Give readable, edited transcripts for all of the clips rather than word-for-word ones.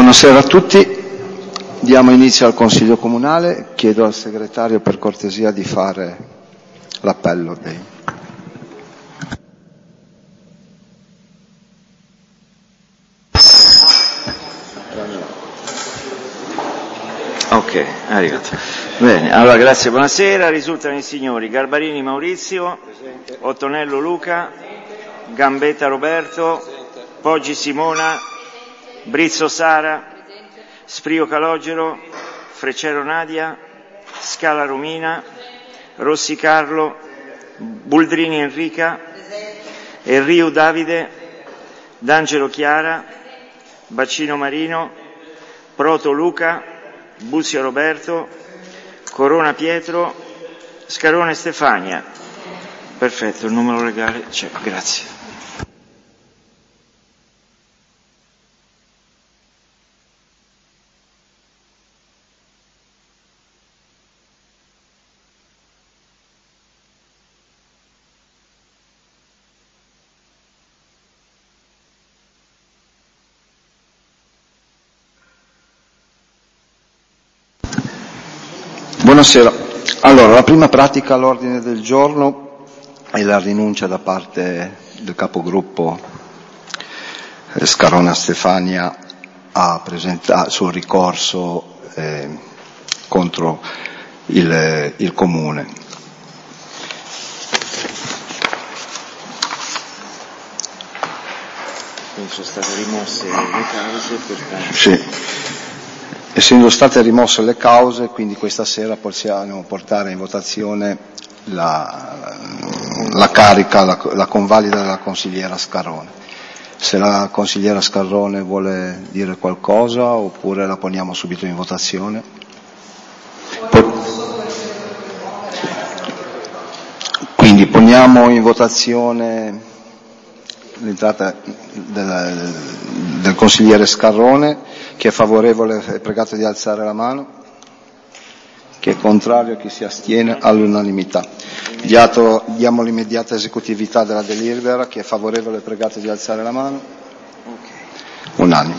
Buonasera a tutti, diamo inizio al Consiglio Comunale, chiedo al segretario per cortesia di fare l'appello dei... Ok, arrivato. Bene, allora grazie, buonasera, risultano i signori Garbarini Maurizio, Ottonello Luca, Gambetta Roberto, Poggi Simona, Brizzo Sara, Sprio Calogero, Freccero Nadia, Scala Romina, Rossi Carlo, Buldrini Enrica, Enriu Davide, D'Angelo Chiara, Bacino Marino, Proto Luca, Buzio Roberto, Corona Pietro, Scarone Stefania. Perfetto, il numero legale c'è, grazie. Buonasera. Allora, la prima pratica all'ordine del giorno è la rinuncia da parte del capogruppo Scarona Stefania sul ricorso contro il Comune. Quindi sono state rimosse le cause, pertanto... Sì. Essendo state rimosse le cause, quindi questa sera possiamo portare in votazione la carica, la convalida della consigliera Scarrone. Se la consigliera Scarrone vuole dire qualcosa, oppure la poniamo subito in votazione. Quindi poniamo in votazione l'entrata del consigliere Scarrone. Chi è favorevole è pregato di alzare la mano. Chi è contrario, chi si astiene, all'unanimità. Diamo l'immediata esecutività della delibera. Chi è favorevole è pregato di alzare la mano. Unanime.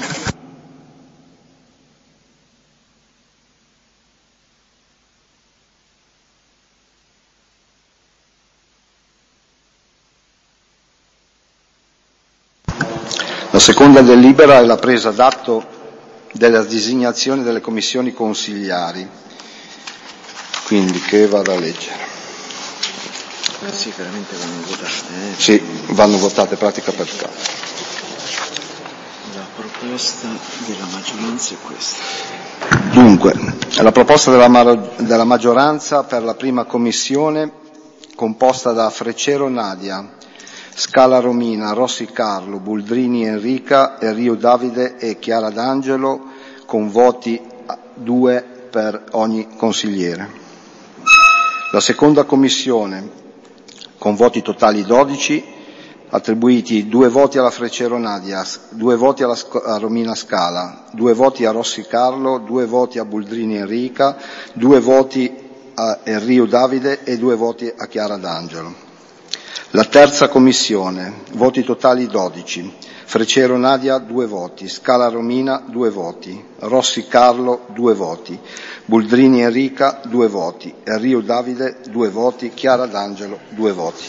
La seconda delibera è la presa d'atto della designazione delle commissioni consigliari, quindi che vado a leggere. Sì, veramente vanno votate. Sì, vanno votate pratica per caso. La proposta della maggioranza è questa. Dunque, la proposta della maggioranza per la prima commissione, composta da Freccero Nadia, Scala Romina, Rossi Carlo, Buldrini Enrica, Enriu Davide e Chiara D'Angelo, con voti 2 per ogni consigliere. La seconda commissione, con voti totali 12, attribuiti 2 voti alla Freccero Nadia, 2 voti a Romina Scala, 2 voti a Rossi Carlo, 2 voti a Buldrini Enrica, 2 voti a Enriu Davide e 2 voti a Chiara D'Angelo. La terza commissione, voti totali 12, Freccero Nadia 2 voti, Scala Romina 2 voti, Rossi Carlo 2 voti, Buldrini Enrica 2 voti, Enriu Davide 2 voti, Chiara D'Angelo 2 voti.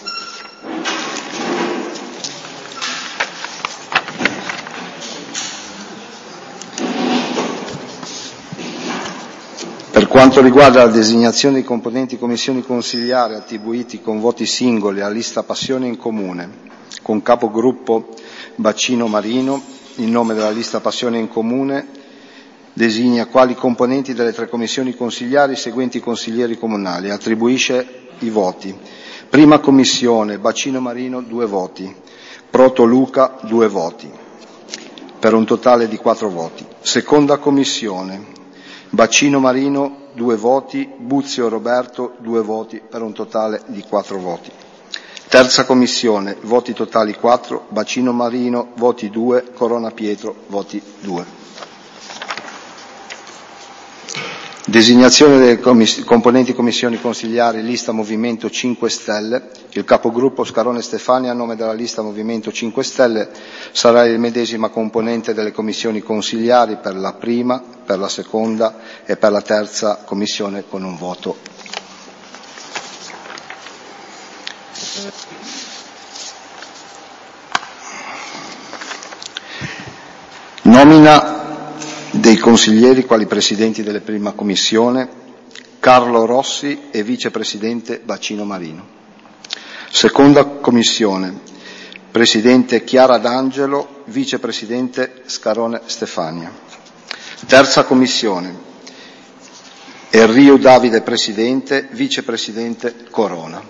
Per quanto riguarda la designazione dei componenti commissioni consigliari attribuiti con voti singoli alla lista Passione in Comune, con capogruppo Bacino Marino, in nome della lista Passione in Comune, designa quali componenti delle 3 commissioni consigliari i seguenti consiglieri comunali, attribuisce i voti. Prima commissione, Bacino Marino 2 voti, Proto Luca 2 voti, per un totale di 4 voti. Seconda commissione, Bacino Marino 2 voti, Buzio Roberto 2 voti, per un totale di 4 voti. Terza commissione, voti totali 4, Bacino Marino voti 2, Corona Pietro voti 2. Designazione dei componenti commissioni consigliari, lista Movimento 5 Stelle. Il capogruppo Scarone Stefania, a nome della lista Movimento 5 Stelle, sarà il medesima componente delle commissioni consigliari per la prima, per la seconda e per la terza commissione con un voto. Nomina dei consiglieri quali presidenti delle prima commissione: Carlo Rossi e vicepresidente Bacino Marino. Seconda commissione: presidente Chiara D'Angelo, vicepresidente Scarone Stefania. Terza commissione: Enrio Davide presidente, vicepresidente Corona.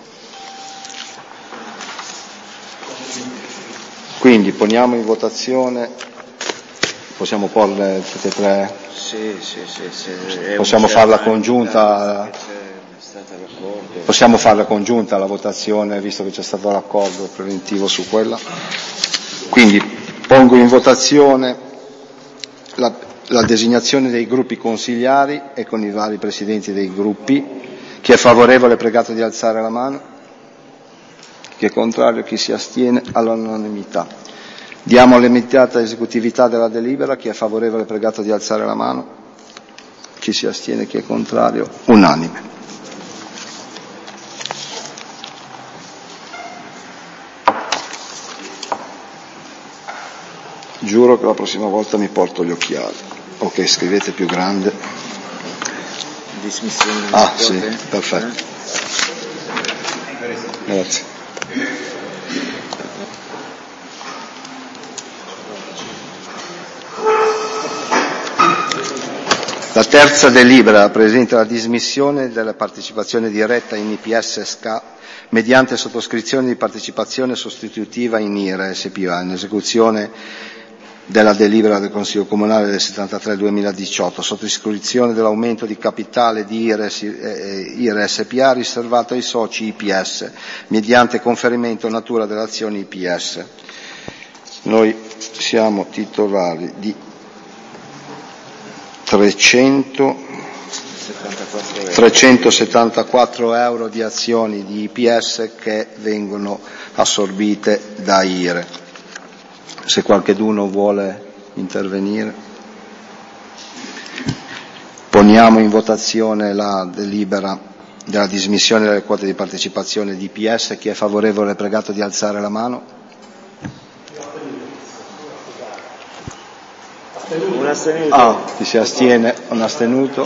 Quindi poniamo in votazione. Possiamo porle tutte e tre? Sì. Possiamo farla congiunta? Possiamo farla congiunta la votazione, visto che c'è stato l'accordo preventivo su quella? Quindi pongo in votazione la designazione dei gruppi consigliari e con i vari presidenti dei gruppi. Chi è favorevole è pregato di alzare la mano. Chi è contrario, chi si astiene, all'unanimità. Diamo l'immediata esecutività della delibera. Chi è favorevole è pregato di alzare la mano. Chi si astiene, chi è contrario, unanime. Giuro che la prossima volta mi porto gli occhiali. Ok, scrivete più grande. Dismissione. Ah, sì, perfetto. Grazie. La terza delibera presenta la dismissione della partecipazione diretta in IPS SCA mediante sottoscrizione di partecipazione sostitutiva in IRE SPA in esecuzione della delibera del Consiglio Comunale del 73/2018, sottoscrizione dell'aumento di capitale di IRE SPA riservato ai soci IPS mediante conferimento natura delle azioni IPS. Noi siamo titolari di 374 euro di azioni di IPS che vengono assorbite da IRE. Se qualcheduno vuole intervenire. Poniamo in votazione la delibera della dismissione delle quote di partecipazione di IPS. Chi è favorevole è pregato di alzare la mano. Un astenuto. Chi si astiene, un astenuto.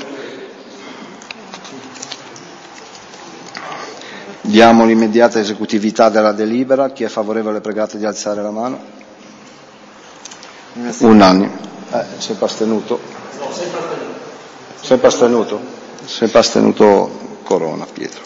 Diamo l'immediata esecutività della delibera. Chi è favorevole è pregato di alzare la mano. Unanime. Sempre astenuto. Sempre astenuto. Sempre astenuto Corona, Pietro.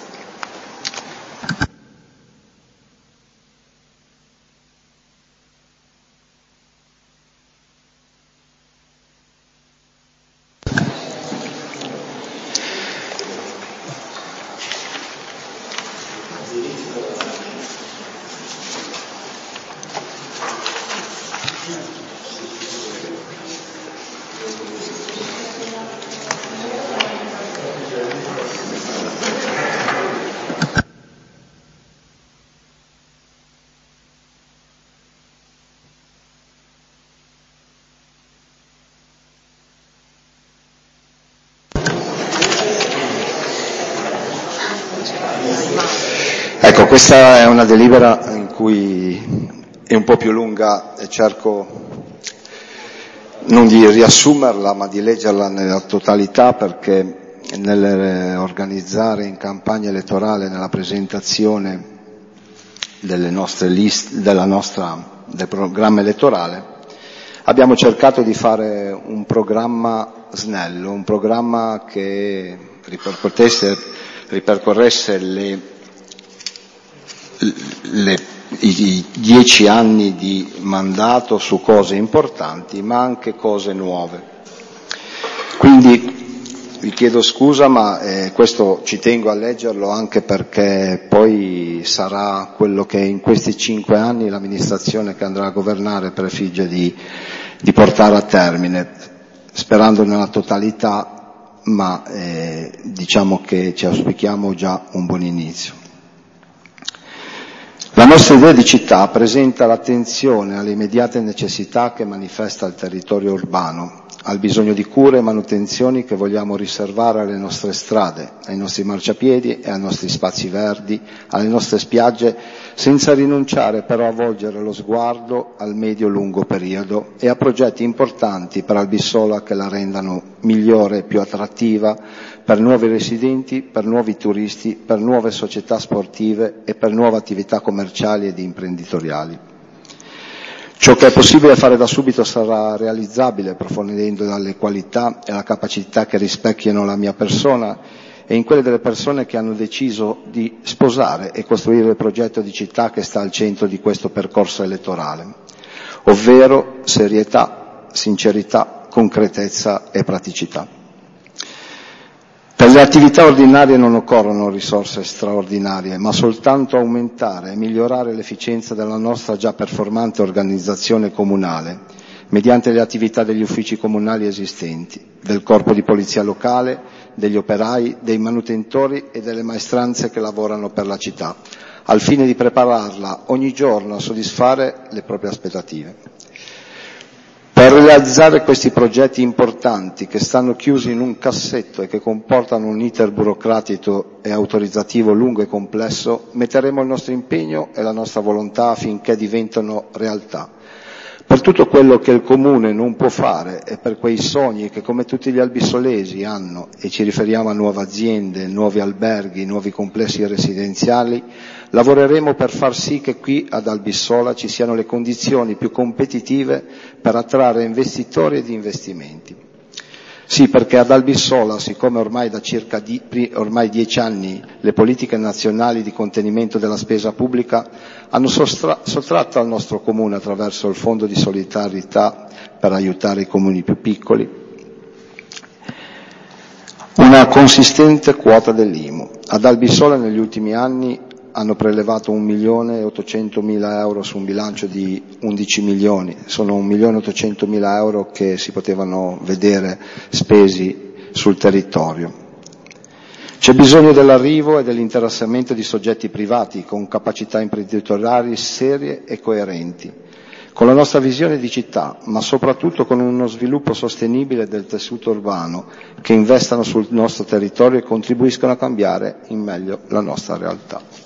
Ecco, questa è una delibera in cui è un po' più lunga e cerco non di riassumerla ma di leggerla nella totalità, perché nell'organizzare in campagna elettorale, nella presentazione delle nostre liste, del programma elettorale, abbiamo cercato di fare un programma snello, un programma che ripercorresse i 10 anni di mandato su cose importanti ma anche cose nuove. Quindi vi chiedo scusa, ma questo ci tengo a leggerlo anche perché poi sarà quello che in questi 5 anni l'amministrazione che andrà a governare prefigge di portare a termine, sperando nella totalità, ma diciamo che ci auspichiamo già un buon inizio. La nostra idea di città presenta l'attenzione alle immediate necessità che manifesta il territorio urbano, al bisogno di cure e manutenzioni che vogliamo riservare alle nostre strade, ai nostri marciapiedi e ai nostri spazi verdi, alle nostre spiagge, senza rinunciare però a volgere lo sguardo al medio-lungo periodo e a progetti importanti per Albissola che la rendano migliore e più attrattiva per nuovi residenti, per nuovi turisti, per nuove società sportive e per nuove attività commerciali ed imprenditoriali. Ciò che è possibile fare da subito sarà realizzabile approfondendo le qualità e la capacità che rispecchiano la mia persona e in quelle delle persone che hanno deciso di sposare e costruire il progetto di città che sta al centro di questo percorso elettorale, ovvero serietà, sincerità, concretezza e praticità. Per le attività ordinarie non occorrono risorse straordinarie, ma soltanto aumentare e migliorare l'efficienza della nostra già performante organizzazione comunale, mediante le attività degli uffici comunali esistenti, del corpo di polizia locale, degli operai, dei manutentori e delle maestranze che lavorano per la città, al fine di prepararla ogni giorno a soddisfare le proprie aspettative. Per realizzare questi progetti importanti che stanno chiusi in un cassetto e che comportano un iter burocratico e autorizzativo lungo e complesso, metteremo il nostro impegno e la nostra volontà affinché diventino realtà. Per tutto quello che il Comune non può fare e per quei sogni che come tutti gli albissolesi hanno, e ci riferiamo a nuove aziende, nuovi alberghi, nuovi complessi residenziali, lavoreremo per far sì che qui ad Albissola ci siano le condizioni più competitive per attrarre investitori ed investimenti. Sì, perché ad Albissola, siccome ormai da circa 10 anni le politiche nazionali di contenimento della spesa pubblica hanno sottratto al nostro comune, attraverso il Fondo di solidarietà per aiutare i comuni più piccoli, una consistente quota dell'IMU. Ad Albissola negli ultimi anni hanno prelevato 1.800.000 euro su un bilancio di 11 milioni, sono 1.800.000 euro che si potevano vedere spesi sul territorio. C'è bisogno dell'arrivo e dell'interessamento di soggetti privati con capacità imprenditoriali serie e coerenti, con la nostra visione di città, ma soprattutto con uno sviluppo sostenibile del tessuto urbano, che investano sul nostro territorio e contribuiscono a cambiare in meglio la nostra realtà.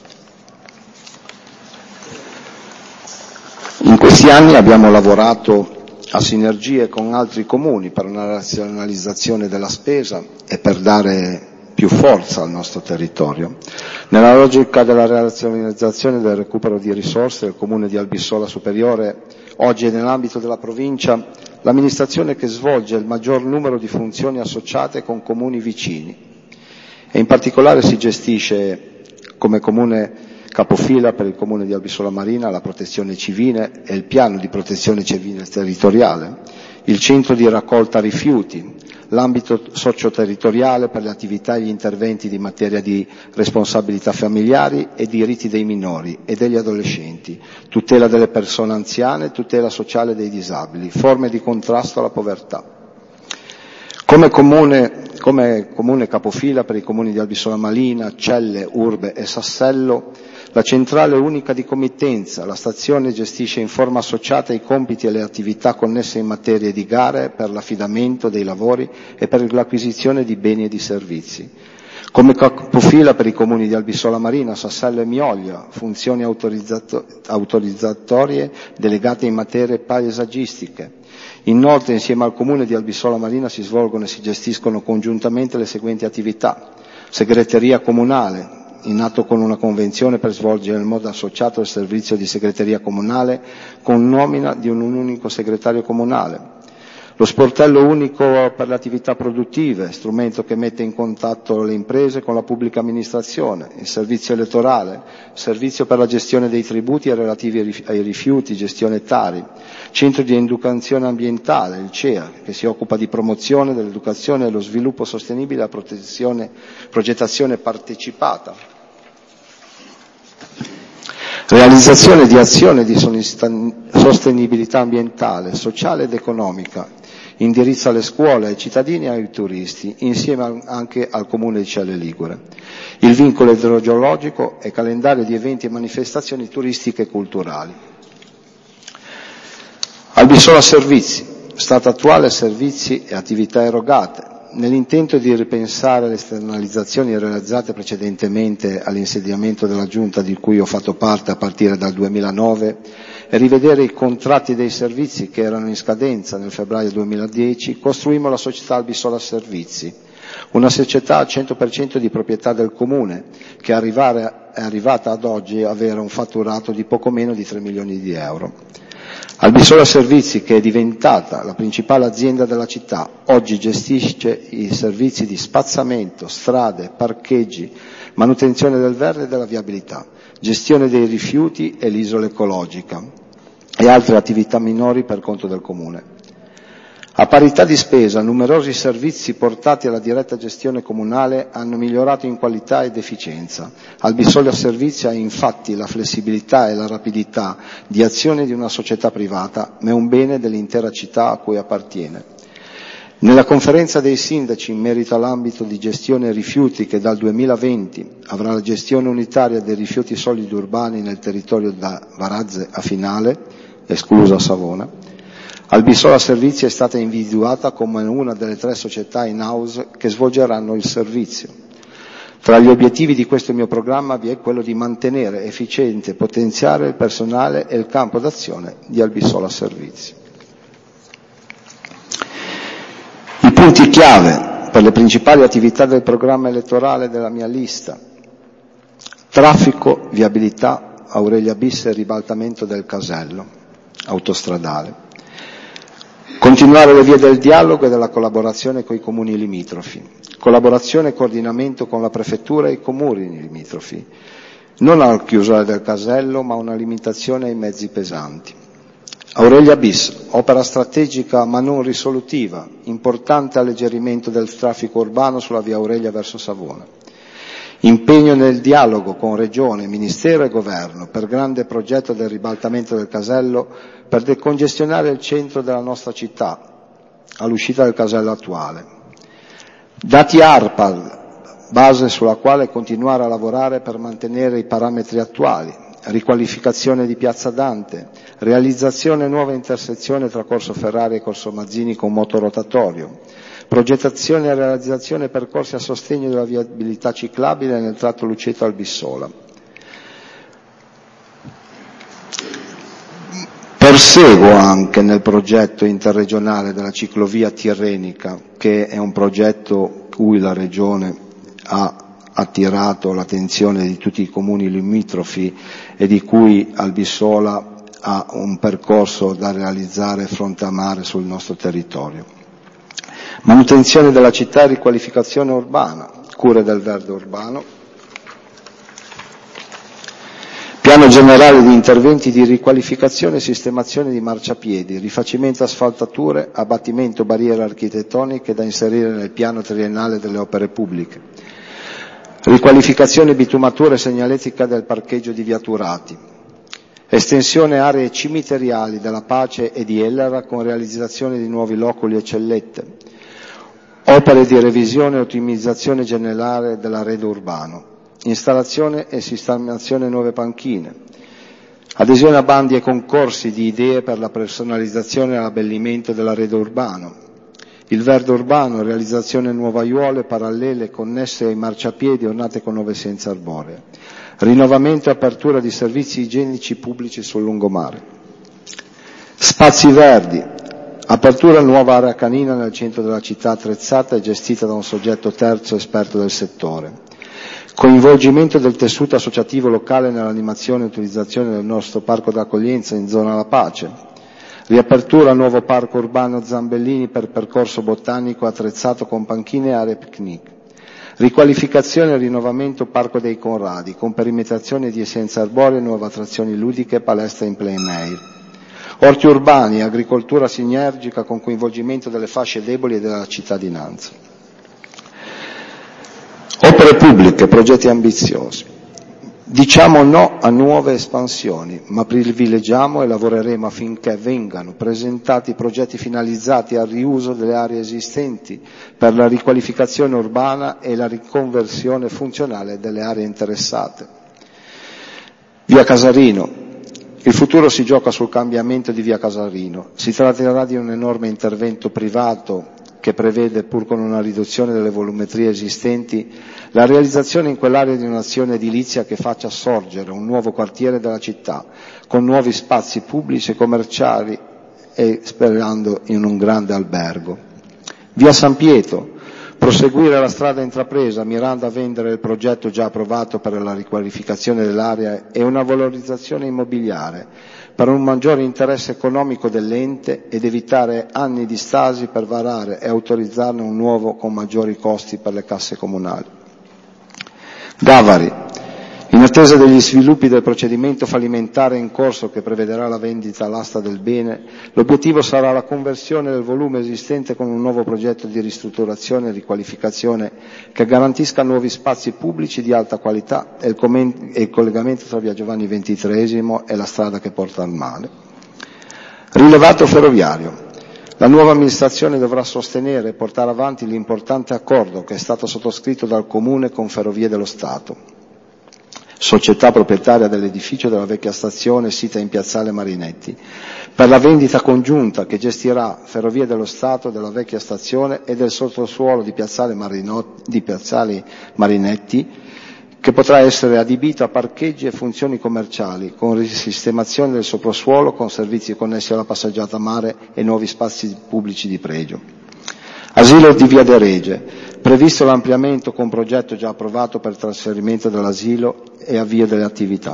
In questi anni abbiamo lavorato a sinergie con altri comuni per una razionalizzazione della spesa e per dare più forza al nostro territorio. Nella logica della razionalizzazione e del recupero di risorse, il Comune di Albissola Superiore oggi è nell'ambito della provincia l'amministrazione che svolge il maggior numero di funzioni associate con comuni vicini e in particolare si gestisce come comune capofila per il Comune di Albissola Marina la protezione civile e il piano di protezione civile territoriale, il centro di raccolta rifiuti, l'ambito socio-territoriale per le attività e gli interventi di materia di responsabilità familiari e diritti dei minori e degli adolescenti, tutela delle persone anziane, tutela sociale dei disabili, forme di contrasto alla povertà. Come comune capofila per i comuni di Albissola Marina, Celle, Urbe e Sassello, la centrale unica di committenza, la stazione gestisce in forma associata i compiti e le attività connesse in materia di gare per l'affidamento dei lavori e per l'acquisizione di beni e di servizi. Come capofila per i comuni di Albissola Marina, Sassello e Mioglia, funzioni autorizzatorie delegate in materie paesaggistiche. Inoltre, insieme al Comune di Albissola Marina si svolgono e si gestiscono congiuntamente le seguenti attività: segreteria comunale, in atto con una convenzione per svolgere in modo associato il servizio di segreteria comunale con nomina di un unico segretario comunale. Lo sportello unico per le attività produttive, strumento che mette in contatto le imprese con la pubblica amministrazione, il servizio elettorale, servizio per la gestione dei tributi relativi ai rifiuti, gestione tari, centro di educazione ambientale, il CEA, che si occupa di promozione dell'educazione e lo sviluppo sostenibile e la progettazione partecipata. Realizzazione di azioni di sostenibilità ambientale, sociale ed economica, indirizzo alle scuole, ai cittadini e ai turisti, insieme anche al comune di Celle Ligure. Il vincolo idrogeologico e calendario di eventi e manifestazioni turistiche e culturali. Albisola Servizi, stato attuale, servizi e attività erogate. Nell'intento di ripensare le esternalizzazioni realizzate precedentemente all'insediamento della Giunta di cui ho fatto parte a partire dal 2009 e rivedere i contratti dei servizi che erano in scadenza nel febbraio 2010, costruimmo la società Albisola Servizi, una società al 100% di proprietà del Comune, che è arrivata ad oggi a avere un fatturato di poco meno di 3 milioni di euro. Albisola Servizi, che è diventata la principale azienda della città, oggi gestisce i servizi di spazzamento, strade, parcheggi, manutenzione del verde e della viabilità, gestione dei rifiuti e l'isola ecologica e altre attività minori per conto del Comune. A parità di spesa, numerosi servizi portati alla diretta gestione comunale hanno migliorato in qualità ed efficienza. Albisola Servizi ha infatti la flessibilità e la rapidità di azione di una società privata, ma è un bene dell'intera città a cui appartiene. Nella conferenza dei sindaci in merito all'ambito di gestione rifiuti, che dal 2020 avrà la gestione unitaria dei rifiuti solidi urbani nel territorio da Varazze a Finale, esclusa Savona, Albisola Servizi è stata individuata come una delle 3 società in-house che svolgeranno il servizio. Tra gli obiettivi di questo mio programma vi è quello di mantenere efficiente e potenziare il personale e il campo d'azione di Albisola Servizi. I punti chiave per le principali attività del programma elettorale della mia lista: traffico, viabilità, Aurelia Bis e ribaltamento del casello autostradale. Continuare le vie del dialogo e della collaborazione con i comuni limitrofi. Collaborazione e coordinamento con la prefettura e i comuni limitrofi. Non alla chiusura del casello, ma una limitazione ai mezzi pesanti. Aurelia Bis, opera strategica ma non risolutiva, importante alleggerimento del traffico urbano sulla via Aurelia verso Savona. Impegno nel dialogo con Regione, Ministero e Governo per grande progetto del ribaltamento del casello per decongestionare il centro della nostra città all'uscita del casello attuale. Dati ARPAL, base sulla quale continuare a lavorare per mantenere i parametri attuali. Riqualificazione di Piazza Dante, realizzazione nuova intersezione tra Corso Ferrari e Corso Mazzini con motorotatorio, progettazione e realizzazione percorsi a sostegno della viabilità ciclabile nel tratto Luceto-Albissola. Perseguo anche nel progetto interregionale della ciclovia tirrenica, che è un progetto cui la Regione ha attirato l'attenzione di tutti i comuni limitrofi e di cui Albissola ha un percorso da realizzare fronte a mare sul nostro territorio. Manutenzione della città e riqualificazione urbana, cure del verde urbano, piano generale di interventi di riqualificazione e sistemazione di marciapiedi, rifacimento asfaltature, abbattimento barriere architettoniche da inserire nel piano triennale delle opere pubbliche, riqualificazione bitumatura e segnaletica del parcheggio di via Turati, estensione aree cimiteriali della Pace e di Ellera con realizzazione di nuovi loculi e cellette, opere di revisione e ottimizzazione generale dell'arredo urbano, installazione e sistemazione nuove panchine, adesione a bandi e concorsi di idee per la personalizzazione e l'abbellimento dell'arredo urbano, il verde urbano, realizzazione nuove aiuole parallele connesse ai marciapiedi ornate con nuove essenze arboree, rinnovamento e apertura di servizi igienici pubblici sul lungomare, spazi verdi, apertura nuova area canina nel centro della città attrezzata e gestita da un soggetto terzo esperto del settore, coinvolgimento del tessuto associativo locale nell'animazione e utilizzazione del nostro parco d'accoglienza in zona La Pace, riapertura nuovo parco urbano Zambellini per percorso botanico attrezzato con panchine e aree picnic, riqualificazione e rinnovamento Parco dei Conradi con perimetrazione di essenze arboree, nuove attrazioni ludiche, palestra in plein air, orti urbani, agricoltura sinergica con coinvolgimento delle fasce deboli e della cittadinanza. Opere pubbliche, progetti ambiziosi. Diciamo no a nuove espansioni, ma privilegiamo e lavoreremo affinché vengano presentati progetti finalizzati al riuso delle aree esistenti per la riqualificazione urbana e la riconversione funzionale delle aree interessate. Via Casarino. Il futuro si gioca sul cambiamento di Via Casarino. Si tratterà di un enorme intervento privato che prevede, pur con una riduzione delle volumetrie esistenti, la realizzazione in quell'area di un'azione edilizia che faccia sorgere un nuovo quartiere della città, con nuovi spazi pubblici e commerciali e sperando in un grande albergo. Via San Pietro. Proseguire la strada intrapresa mirando a vendere il progetto già approvato per la riqualificazione dell'area e una valorizzazione immobiliare per un maggiore interesse economico dell'ente ed evitare anni di stasi per varare e autorizzarne un nuovo con maggiori costi per le casse comunali. Gavari. In attesa degli sviluppi del procedimento fallimentare in corso che prevederà la vendita all'asta del bene, l'obiettivo sarà la conversione del volume esistente con un nuovo progetto di ristrutturazione e riqualificazione che garantisca nuovi spazi pubblici di alta qualità e il collegamento tra via Giovanni XXIII e la strada che porta al mare. Rilevato ferroviario. La nuova amministrazione dovrà sostenere e portare avanti l'importante accordo che è stato sottoscritto dal Comune con Ferrovie dello Stato, società proprietaria dell'edificio della vecchia stazione sita in Piazzale Marinetti, per la vendita congiunta che gestirà Ferrovie dello Stato della vecchia stazione e del sottosuolo di Piazzale Marinetti, che potrà essere adibito a parcheggi e funzioni commerciali, con risistemazione del sottosuolo, con servizi connessi alla passeggiata mare e nuovi spazi pubblici di pregio. Asilo di Via de Rege, previsto l'ampliamento con progetto già approvato per il trasferimento dell'asilo e avvio delle attività.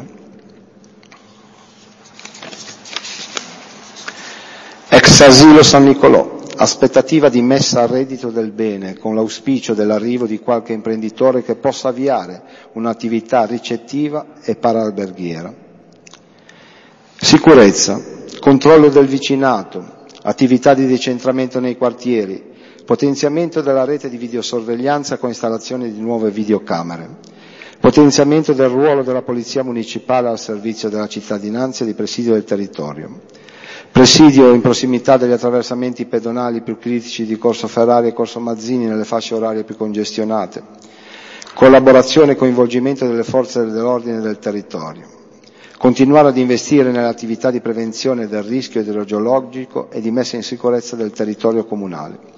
Ex asilo San Nicolò, aspettativa di messa a reddito del bene con l'auspicio dell'arrivo di qualche imprenditore che possa avviare un'attività ricettiva e paralberghiera. Sicurezza, controllo del vicinato, attività di decentramento nei quartieri, potenziamento della rete di videosorveglianza con installazione di nuove videocamere, potenziamento del ruolo della Polizia Municipale al servizio della cittadinanza e di presidio del territorio, presidio in prossimità degli attraversamenti pedonali più critici di Corso Ferrari e Corso Mazzini nelle fasce orarie più congestionate, collaborazione e coinvolgimento delle forze dell'ordine del territorio, continuare ad investire nelle attività di prevenzione del rischio idrogeologico e di messa in sicurezza del territorio comunale.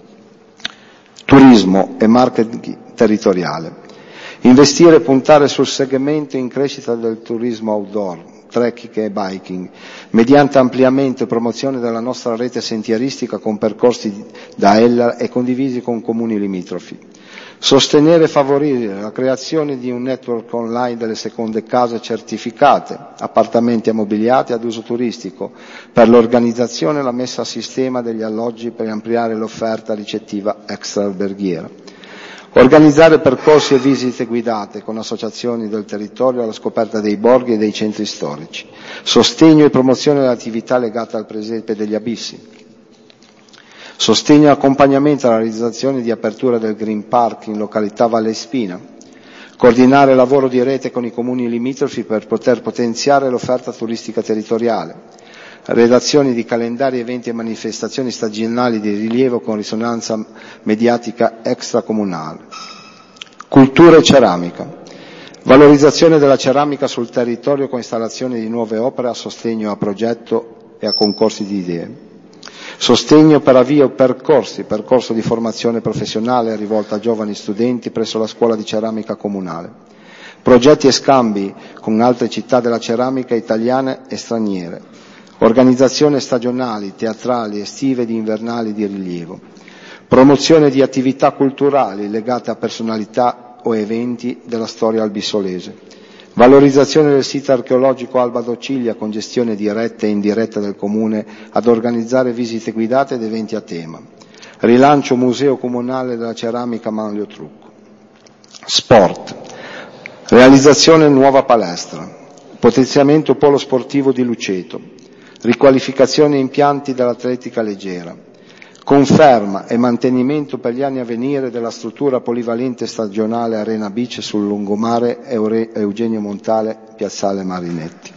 Turismo e marketing territoriale. Investire e puntare sul segmento in crescita del turismo outdoor, trekking e biking, mediante ampliamento e promozione della nostra rete sentieristica con percorsi da ella e condivisi con comuni limitrofi. Sostenere e favorire la creazione di un network online delle seconde case certificate, appartamenti ammobiliati ad uso turistico, per l'organizzazione e la messa a sistema degli alloggi per ampliare l'offerta ricettiva extra-alberghiera. Organizzare percorsi e visite guidate con associazioni del territorio alla scoperta dei borghi e dei centri storici. Sostegno e promozione delle attività legate al presepe degli abissi. Sostegno e accompagnamento alla realizzazione di apertura del Green Park in località Valle Spina. Coordinare lavoro di rete con i comuni limitrofi per poter potenziare l'offerta turistica territoriale. Redazione di calendari, eventi e manifestazioni stagionali di rilievo con risonanza mediatica extracomunale. Cultura e ceramica. Valorizzazione della ceramica sul territorio con installazione di nuove opere a sostegno a progetto e a concorsi di idee. Sostegno per avvio percorso di formazione professionale rivolta a giovani studenti presso la scuola di ceramica comunale. Progetti e scambi con altre città della ceramica italiane e straniere. Organizzazione stagionali, teatrali, estive ed invernali di rilievo. Promozione di attività culturali legate a personalità o eventi della storia albissolese. Valorizzazione del sito archeologico Alba d'Ociglia con gestione diretta e indiretta del Comune ad organizzare visite guidate ed eventi a tema. Rilancio Museo Comunale della Ceramica Manlio Trucco. Sport. Realizzazione nuova palestra. Potenziamento polo sportivo di Luceto. Riqualificazione impianti dell'atletica leggera. conferma e mantenimento per gli anni a venire della struttura polivalente stagionale Arena Beach sul lungomare Eugenio Montale, piazzale Marinetti.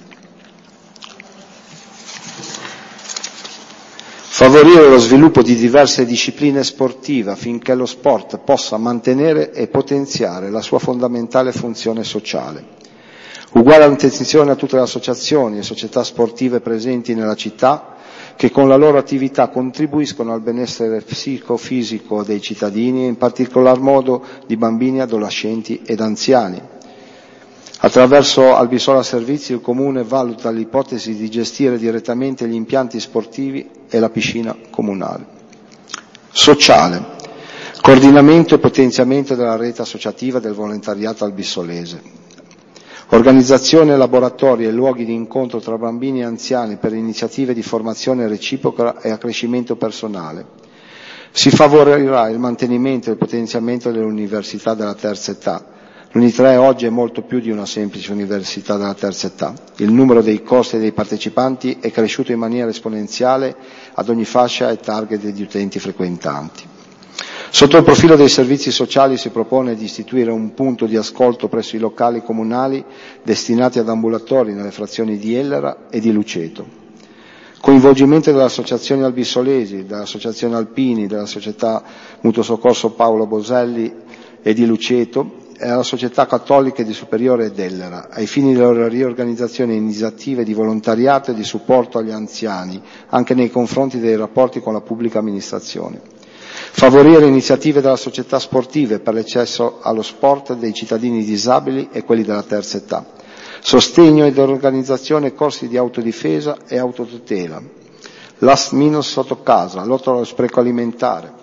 Favorire lo sviluppo di diverse discipline sportive affinché lo sport possa mantenere e potenziare la sua fondamentale funzione sociale. Uguale attenzione a tutte le associazioni e società sportive presenti nella città che con la loro attività contribuiscono al benessere psicofisico dei cittadini e in particolar modo di bambini, adolescenti ed anziani. Attraverso Albisola Servizi il Comune valuta l'ipotesi di gestire direttamente gli impianti sportivi e la piscina comunale. Sociale, coordinamento e potenziamento della rete associativa del volontariato albisolese. Organizzazione, laboratori e luoghi di incontro tra bambini e anziani per iniziative di formazione reciproca e accrescimento personale. Si favorirà il mantenimento e il potenziamento delle università della terza età. L'Uni3 oggi è molto più di una semplice università della terza età. Il numero dei corsi e dei partecipanti è cresciuto in maniera esponenziale ad ogni fascia e target degli utenti frequentanti. Sotto il profilo dei servizi sociali si propone di istituire un punto di ascolto presso i locali comunali destinati ad ambulatori nelle frazioni di Ellera e di Luceto. Coinvolgimento delle associazioni albisolesi, dell'associazione Alpini, della società Mutuo Soccorso Paolo Boselli e di Luceto e alla società cattoliche di Superiore ed Ellera, ai fini della riorganizzazione iniziative di volontariato e di supporto agli anziani, anche nei confronti dei rapporti con la pubblica amministrazione. Favorire iniziative della società sportive per l'accesso allo sport dei cittadini disabili e quelli della terza età. Sostegno ed organizzazione corsi di autodifesa e autotutela. Last minute sotto casa, lotta allo spreco alimentare.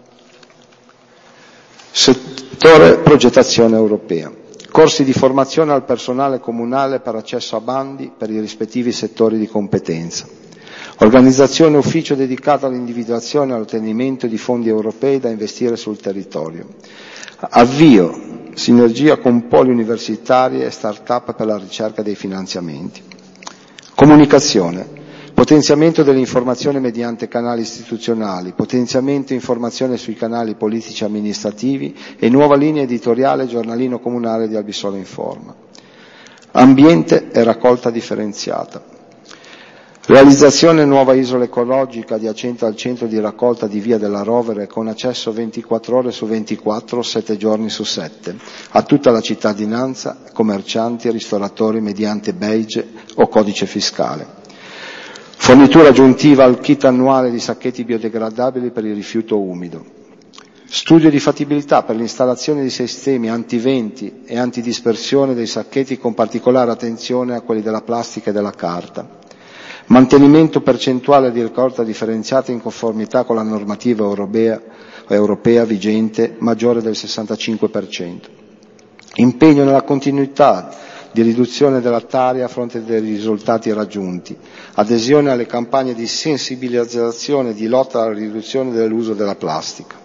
Settore progettazione europea. Corsi di formazione al personale comunale per accesso a bandi per i rispettivi settori di competenza. Organizzazione ufficio dedicato all'individuazione e all'ottenimento di fondi europei da investire sul territorio. Avvio, sinergia con poli universitari e start-up per la ricerca dei finanziamenti. Comunicazione, potenziamento dell'informazione mediante canali istituzionali, potenziamento e informazione sui canali politici e amministrativi e nuova linea editoriale giornalino comunale di Albisola Informa. Ambiente e raccolta differenziata. Realizzazione nuova isola ecologica adiacente al centro di raccolta di Via della Rovere con accesso 24 ore su 24, 7 giorni su 7, a tutta la cittadinanza, commercianti e ristoratori mediante badge o codice fiscale. Fornitura aggiuntiva al kit annuale di sacchetti biodegradabili per il rifiuto umido. Studio di fattibilità per l'installazione di sistemi antiventi e antidispersione dei sacchetti con particolare attenzione a quelli della plastica e della carta. Mantenimento percentuale di raccolta differenziata in conformità con la normativa europea vigente maggiore del 65%. Impegno nella continuità di riduzione della tarea a fronte dei risultati raggiunti. Adesione alle campagne di sensibilizzazione e di lotta alla riduzione dell'uso della plastica.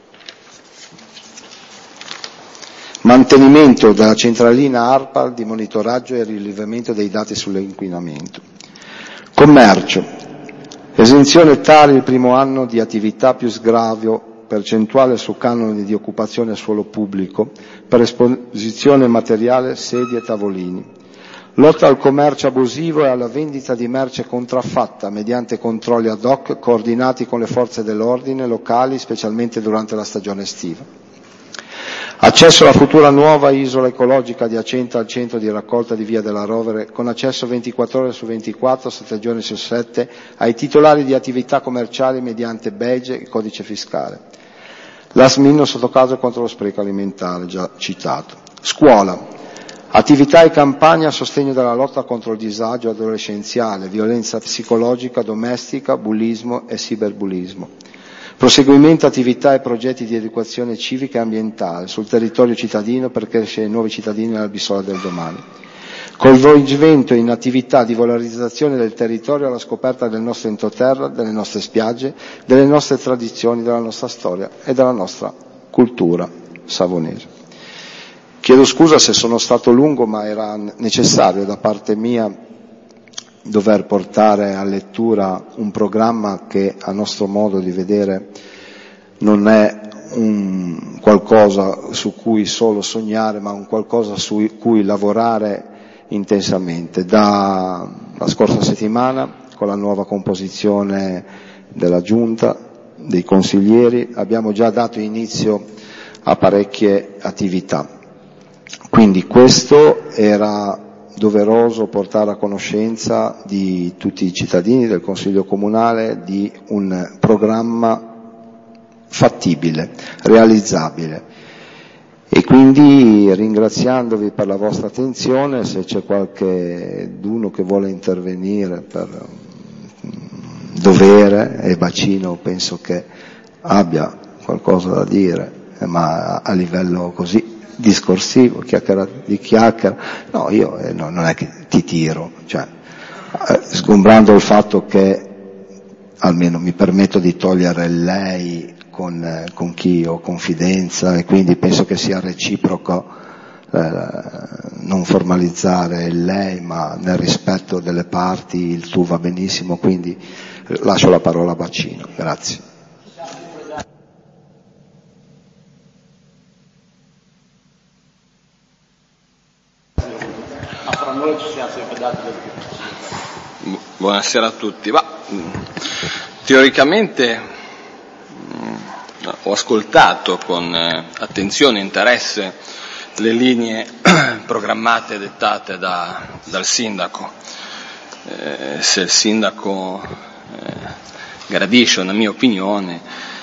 Mantenimento della centralina ARPA di monitoraggio e rilevamento dei dati sull'inquinamento. Commercio. Esenzione tale il primo anno di attività più sgravio percentuale su canoni di occupazione a suolo pubblico per esposizione materiale, sedie e tavolini. Lotta al commercio abusivo e alla vendita di merce contraffatta mediante controlli ad hoc coordinati con le forze dell'ordine locali, specialmente durante la stagione estiva. Accesso alla futura nuova isola ecologica adiacente al centro di raccolta di Via della Rovere con accesso 24 ore su 24, 7 giorni su 7 ai titolari di attività commerciali mediante badge e codice fiscale. L'ASMIN sotto caso contro lo spreco alimentare, già citato. Scuola. Attività e campagne a sostegno della lotta contro il disagio adolescenziale, violenza psicologica, domestica, bullismo e cyberbullismo. Proseguimento attività e progetti di educazione civica e ambientale sul territorio cittadino per crescere nuovi cittadini nell'Albisola del domani. Coinvolgimento in attività di valorizzazione del territorio alla scoperta del nostro entroterra, delle nostre spiagge, delle nostre tradizioni, della nostra storia e della nostra cultura savonese. Chiedo scusa se sono stato lungo, ma era necessario da parte mia dover portare a lettura un programma che, a nostro modo di vedere, non è un qualcosa su cui solo sognare, ma un qualcosa su cui lavorare intensamente. Da la scorsa settimana, con la nuova composizione della Giunta, dei consiglieri, abbiamo già dato inizio a parecchie attività. Quindi questo era doveroso portare a conoscenza di tutti i cittadini del Consiglio Comunale di un programma fattibile, realizzabile. E quindi, ringraziandovi per la vostra attenzione, se c'è qualcuno che vuole intervenire per dovere, e Bacino penso che abbia qualcosa da dire, ma a livello così discorsivo, di chiacchiera, no, io non è che ti tiro, cioè, sgombrando il fatto che almeno mi permetto di togliere lei con chi ho confidenza, e quindi penso che sia reciproco non formalizzare il lei, ma nel rispetto delle parti il tu va benissimo, quindi lascio la parola a Bacino. Grazie. Buonasera a tutti. Teoricamente ho ascoltato con attenzione e interesse le linee programmate dettate dal sindaco. Se il sindaco gradisce una mia opinione,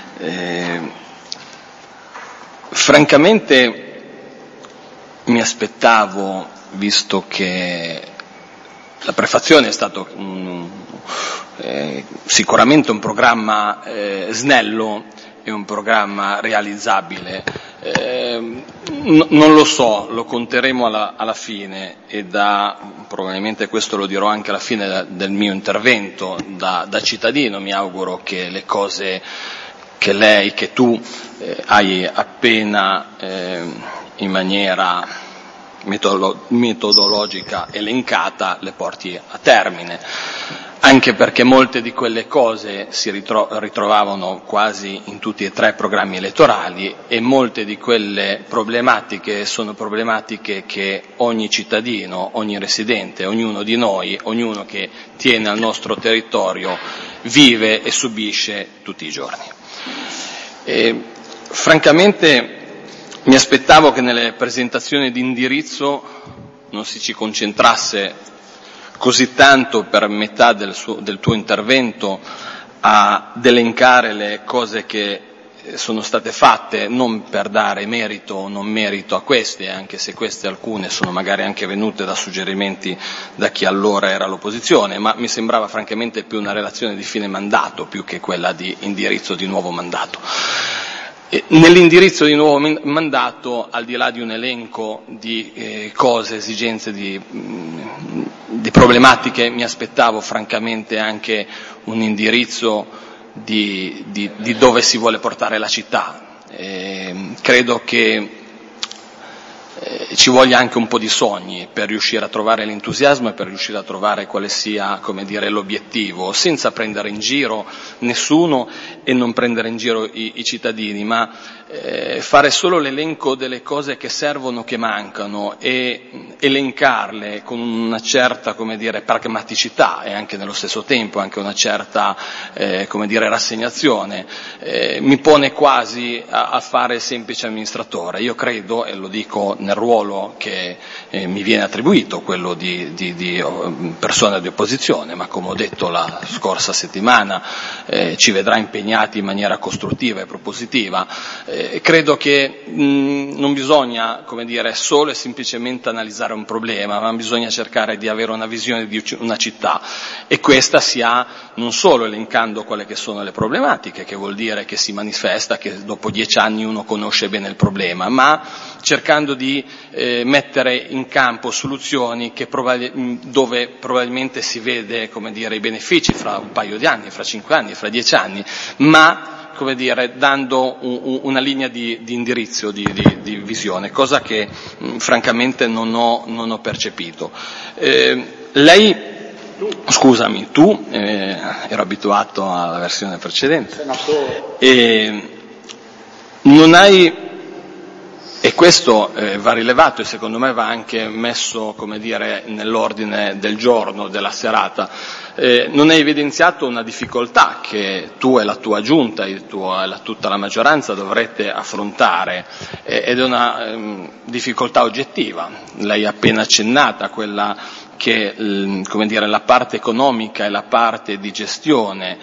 francamente mi aspettavo, visto che la prefazione è stato sicuramente un programma snello e un programma realizzabile, non lo so, lo conteremo alla fine, e probabilmente questo lo dirò anche alla fine del mio intervento, da cittadino mi auguro che le cose che tu hai appena in maniera metodologica elencata le porti a termine, anche perché molte di quelle cose si ritrovavano quasi in tutti e tre i programmi elettorali, e molte di quelle problematiche sono problematiche che ogni cittadino, ogni residente, ognuno di noi, ognuno che tiene al nostro territorio vive e subisce tutti i giorni. Francamente mi aspettavo che nelle presentazioni di indirizzo non si ci concentrasse così tanto per metà del tuo intervento ad elencare le cose che sono state fatte, non per dare merito o non merito a queste, anche se queste alcune sono magari anche venute da suggerimenti da chi allora era all'opposizione, ma mi sembrava francamente più una relazione di fine mandato più che quella di indirizzo di nuovo mandato. Nell'indirizzo di nuovo mandato, al di là di un elenco di cose, esigenze, di problematiche, mi aspettavo francamente anche un indirizzo di dove si vuole portare la città. Credo che ci voglia anche un po' di sogni per riuscire a trovare l'entusiasmo e per riuscire a trovare quale sia, l'obiettivo, senza prendere in giro nessuno e non prendere in giro i cittadini, ma fare solo l'elenco delle cose che servono, che mancano, e elencarle con una certa, pragmaticità e anche nello stesso tempo anche una certa, rassegnazione, mi pone quasi a fare semplice amministratore. Io credo, e lo dico nel ruolo che mi viene attribuito, quello di persona di opposizione, ma come ho detto la scorsa settimana ci vedrà impegnati in maniera costruttiva e propositiva. Credo che non bisogna, solo e semplicemente analizzare un problema, ma bisogna cercare di avere una visione di una città, e questa si ha non solo elencando quelle che sono le problematiche, che vuol dire che si manifesta, che dopo 10 anni uno conosce bene il problema, ma cercando di mettere in campo soluzioni dove probabilmente si vede, i benefici fra un paio di anni, fra 5 anni, fra 10 anni, ma dando una linea di indirizzo, di visione, cosa che francamente non ho percepito. Lei Scusami, tu, ero abituato alla versione precedente. Non hai, e questo va rilevato e secondo me va anche messo, come dire, nell'ordine del giorno, della serata, non hai evidenziato una difficoltà che tu e la tua giunta e tutta la maggioranza dovrete affrontare, ed è una difficoltà oggettiva. L'hai appena accennata, quella che, come dire, la parte economica e la parte di gestione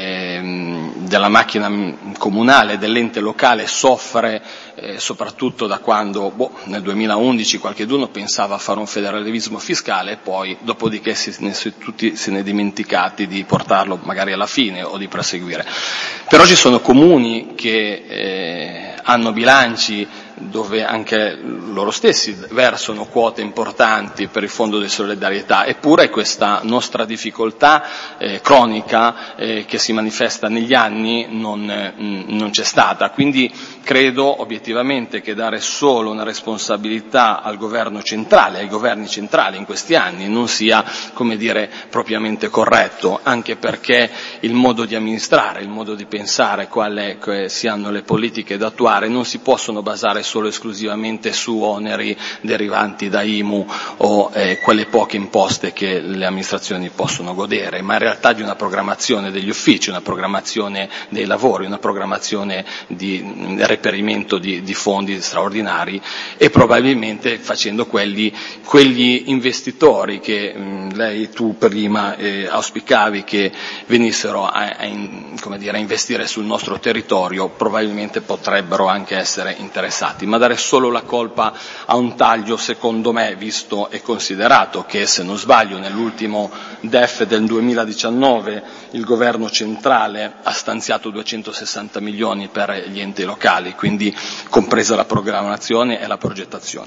della macchina comunale, dell'ente locale soffre soprattutto da quando nel 2011 qualcheduno pensava a fare un federalismo fiscale e poi dopodiché tutti se ne è dimenticati di portarlo magari alla fine o di proseguire. Però ci sono comuni che hanno bilanci dove anche loro stessi versano quote importanti per il Fondo di solidarietà, eppure questa nostra difficoltà cronica che si manifesta negli anni non c'è stata. Quindi credo obiettivamente che dare solo una responsabilità al governo centrale, ai governi centrali in questi anni non sia, come dire, propriamente corretto, anche perché il modo di amministrare, il modo di pensare quali siano le politiche da attuare non si possono basare solo esclusivamente su oneri derivanti da IMU o quelle poche imposte che le amministrazioni possono godere, ma in realtà di una programmazione degli uffici, una programmazione dei lavori, una programmazione di reperimento di fondi straordinari e probabilmente facendo quegli investitori che tu prima auspicavi che venissero a investire sul nostro territorio, probabilmente potrebbero anche essere interessati. Ma dare solo la colpa a un taglio, secondo me, visto e considerato che, se non sbaglio, nell'ultimo DEF del 2019 il governo centrale ha stanziato 260 milioni per gli enti locali, quindi compresa la programmazione e la progettazione.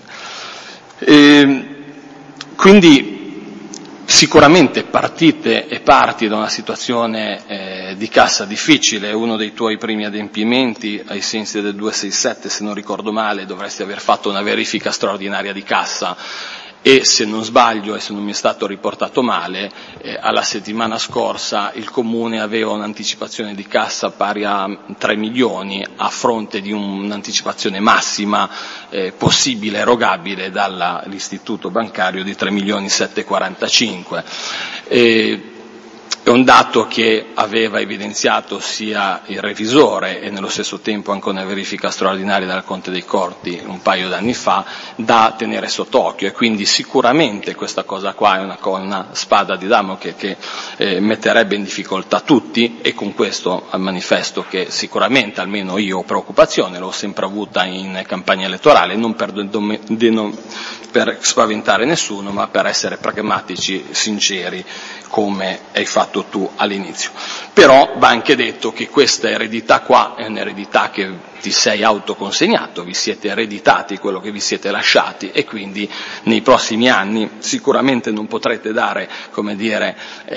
Quindi sicuramente partite e parti da una situazione di cassa difficile. Uno dei tuoi primi adempimenti, ai sensi del 267, se non ricordo male, dovresti aver fatto una verifica straordinaria di cassa e, se non sbaglio e se non mi è stato riportato male, alla settimana scorsa il Comune aveva un'anticipazione di cassa pari a 3 milioni a fronte di un'anticipazione massima possibile, erogabile dall'istituto bancario di 3 milioni 745. È un dato che aveva evidenziato sia il revisore e nello stesso tempo anche una verifica straordinaria dal Conte dei Conti un paio d'anni fa, da tenere sott'occhio, e quindi sicuramente questa cosa qua è una spada di Damocle che metterebbe in difficoltà tutti, e con questo manifesto che sicuramente, almeno io, ho preoccupazione, l'ho sempre avuta in campagna elettorale, non per spaventare nessuno, ma per essere pragmatici, sinceri, come hai fatto tu all'inizio. Però va anche detto che questa eredità qua è un'eredità che ti sei autoconsegnato, vi siete ereditati quello che vi siete lasciati, e quindi nei prossimi anni sicuramente non potrete dare, come dire,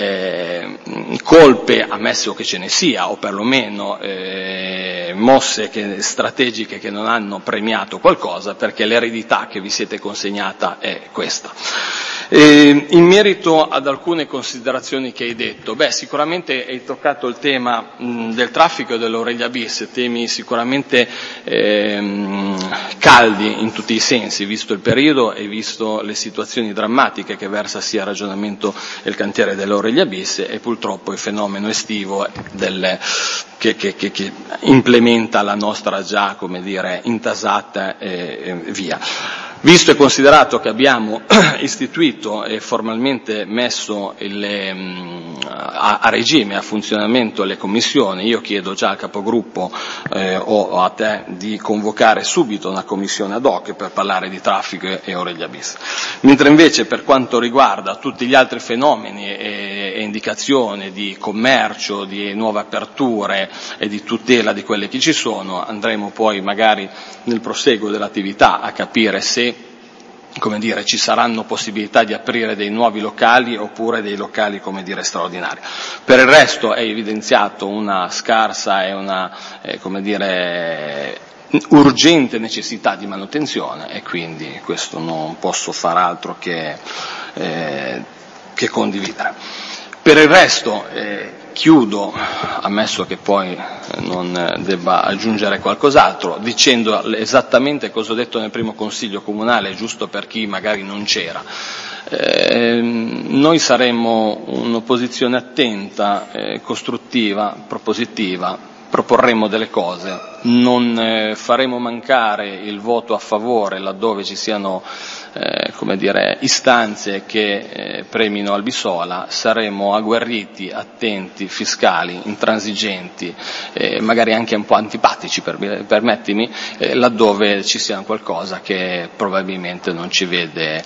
colpe, ammesso che ce ne sia, o perlomeno mosse strategiche che non hanno premiato qualcosa, perché l'eredità che vi siete consegnata è questa. In merito ad alcune considerazioni che hai detto, sicuramente hai toccato il tema del traffico e dell'Aurelia bis, temi sicuramente caldi in tutti i sensi, visto il periodo e visto le situazioni drammatiche che versa sia il ragionamento e il cantiere dell'Aurelia bis e purtroppo il fenomeno estivo che implementa la nostra già, come dire, intasata via. Visto e considerato che abbiamo istituito e formalmente messo a regime, a funzionamento le commissioni, io chiedo già al capogruppo o a te di convocare subito una commissione ad hoc per parlare di traffico e Aurelia bis. Mentre invece per quanto riguarda tutti gli altri fenomeni e indicazioni di commercio, di nuove aperture e di tutela di quelle che ci sono, andremo poi magari nel proseguo dell'attività a capire se, come dire, ci saranno possibilità di aprire dei nuovi locali oppure dei locali, come dire, straordinari. Per il resto è evidenziato una scarsa e una, come dire, urgente necessità di manutenzione, e quindi questo non posso far altro che condividere. Per il resto chiudo, ammesso che poi non debba aggiungere qualcos'altro, dicendo esattamente cosa ho detto nel primo Consiglio Comunale, giusto per chi magari non c'era. Noi saremmo un'opposizione attenta, costruttiva, propositiva, proporremo delle cose, non faremo mancare il voto a favore laddove ci siano istanze che premino Albisola, saremo agguerriti, attenti, fiscali, intransigenti, magari anche un po' antipatici, permettimi, laddove ci sia qualcosa che probabilmente non ci vede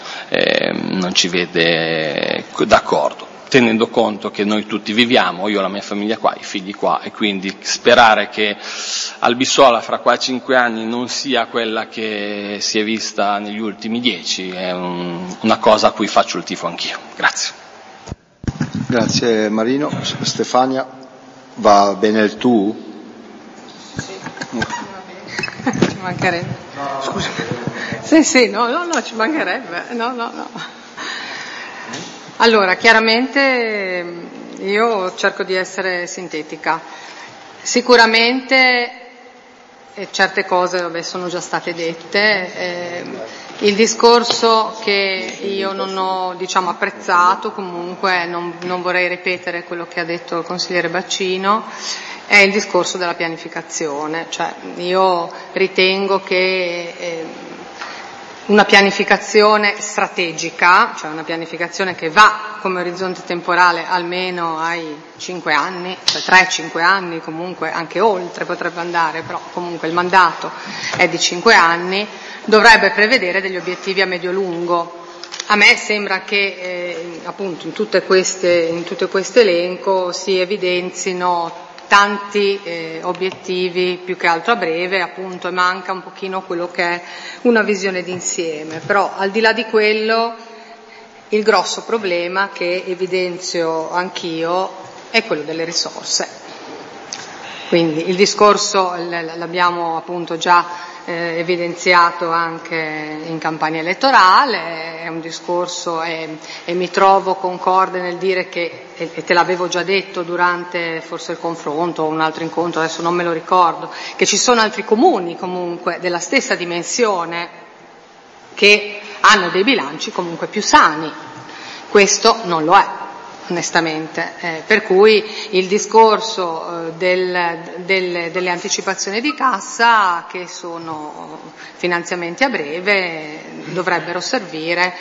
d'accordo, tenendo conto che noi tutti viviamo, io ho la mia famiglia qua, i figli qua, e quindi sperare che Albisola fra 4-5 anni non sia quella che si è vista negli ultimi 10 è una cosa a cui faccio il tifo anch'io. Grazie. Grazie Marino. Stefania, va bene il tu? Sì. Ci mancherebbe. No. Scusi. Sì, no, ci mancherebbe. No. Allora, chiaramente io cerco di essere sintetica. Sicuramente certe cose sono già state dette. Il discorso che io non ho apprezzato, comunque non vorrei ripetere quello che ha detto il consigliere Baccino, è il discorso della pianificazione. Cioè, io ritengo che una pianificazione strategica, cioè una pianificazione che va come orizzonte temporale almeno ai 5 anni, cioè 3-5 anni, comunque anche oltre potrebbe andare, però comunque il mandato è di 5 anni, dovrebbe prevedere degli obiettivi a medio-lungo. A me sembra che appunto in tutto questo elenco si evidenzino tanti obiettivi più che altro a breve, appunto, e manca un pochino quello che è una visione d'insieme. Però al di là di quello, il grosso problema che evidenzio anch'io è quello delle risorse. Quindi il discorso l'abbiamo appunto già evidenziato anche in campagna elettorale, è un discorso e mi trovo concorde nel dire che, e te l'avevo già detto durante forse il confronto o un altro incontro, adesso non me lo ricordo, che ci sono altri comuni comunque della stessa dimensione che hanno dei bilanci comunque più sani. Questo non lo è, onestamente, per cui il discorso delle anticipazioni di cassa, che sono finanziamenti a breve, dovrebbero servire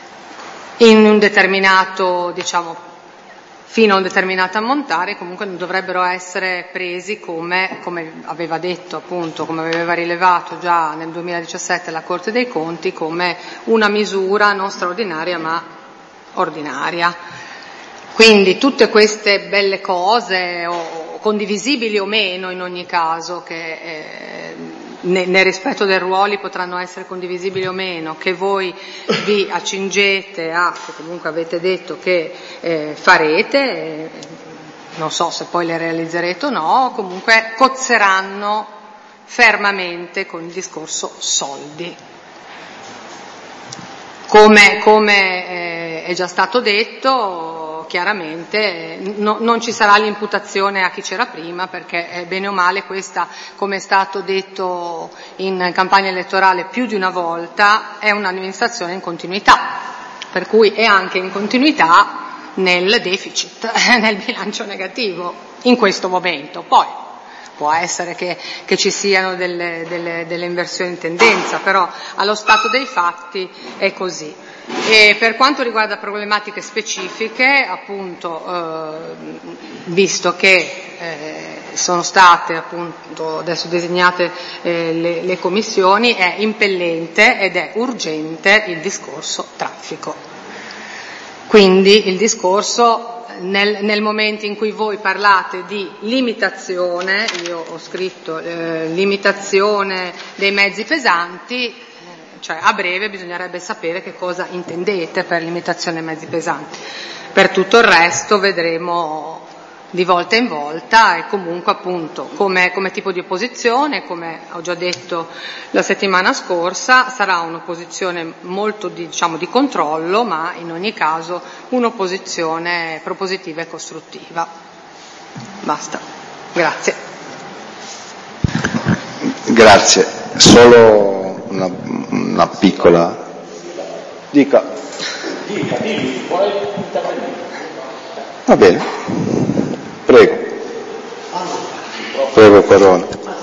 in un determinato, fino a un determinato ammontare, comunque non dovrebbero essere presi come aveva detto, appunto, come aveva rilevato già nel 2017 la Corte dei Conti, come una misura non straordinaria ma ordinaria. Quindi tutte queste belle cose, o condivisibili o meno in ogni caso, che nel rispetto dei ruoli potranno essere condivisibili o meno, che voi vi accingete che comunque avete detto che farete, non so se poi le realizzerete o no, comunque cozzeranno fermamente con il discorso soldi. Come è già stato detto, chiaramente non ci sarà l'imputazione a chi c'era prima, perché bene o male questa, come è stato detto in campagna elettorale più di una volta, è un'amministrazione in continuità, per cui è anche in continuità nel deficit, nel bilancio negativo in questo momento. Poi può essere che ci siano delle inversioni in tendenza, però allo stato dei fatti è così. E per quanto riguarda problematiche specifiche, appunto, visto che sono state appunto adesso designate le commissioni, è impellente ed è urgente il discorso traffico. Quindi il discorso, nel momento in cui voi parlate di limitazione, io ho scritto limitazione dei mezzi pesanti, cioè a breve bisognerebbe sapere che cosa intendete per limitazione dei mezzi pesanti. Per tutto il resto vedremo di volta in volta, e comunque appunto come tipo di opposizione, come ho già detto la settimana scorsa, sarà un'opposizione molto di controllo, ma in ogni caso un'opposizione propositiva e costruttiva. Basta. Grazie. Grazie. Solo una piccola... Dica. Va bene. Prego Corona.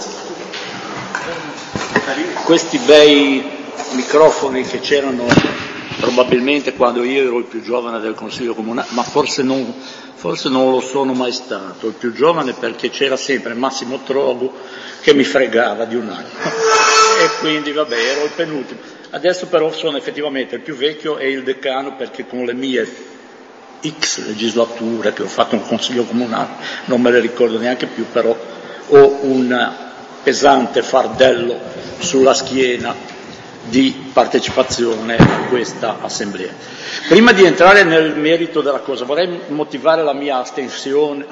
Questi bei microfoni che c'erano probabilmente quando io ero il più giovane del Consiglio Comunale, ma forse non lo sono mai stato il più giovane, perché c'era sempre Massimo Trogu che mi fregava di un anno e quindi vabbè, ero il penultimo. Adesso però sono effettivamente il più vecchio e il decano, perché con le mie X legislature che ho fatto in Consiglio Comunale, non me le ricordo neanche più, però ho un pesante fardello sulla schiena di partecipazione a questa assemblea. Prima di entrare nel merito della cosa, vorrei motivare la mia astensione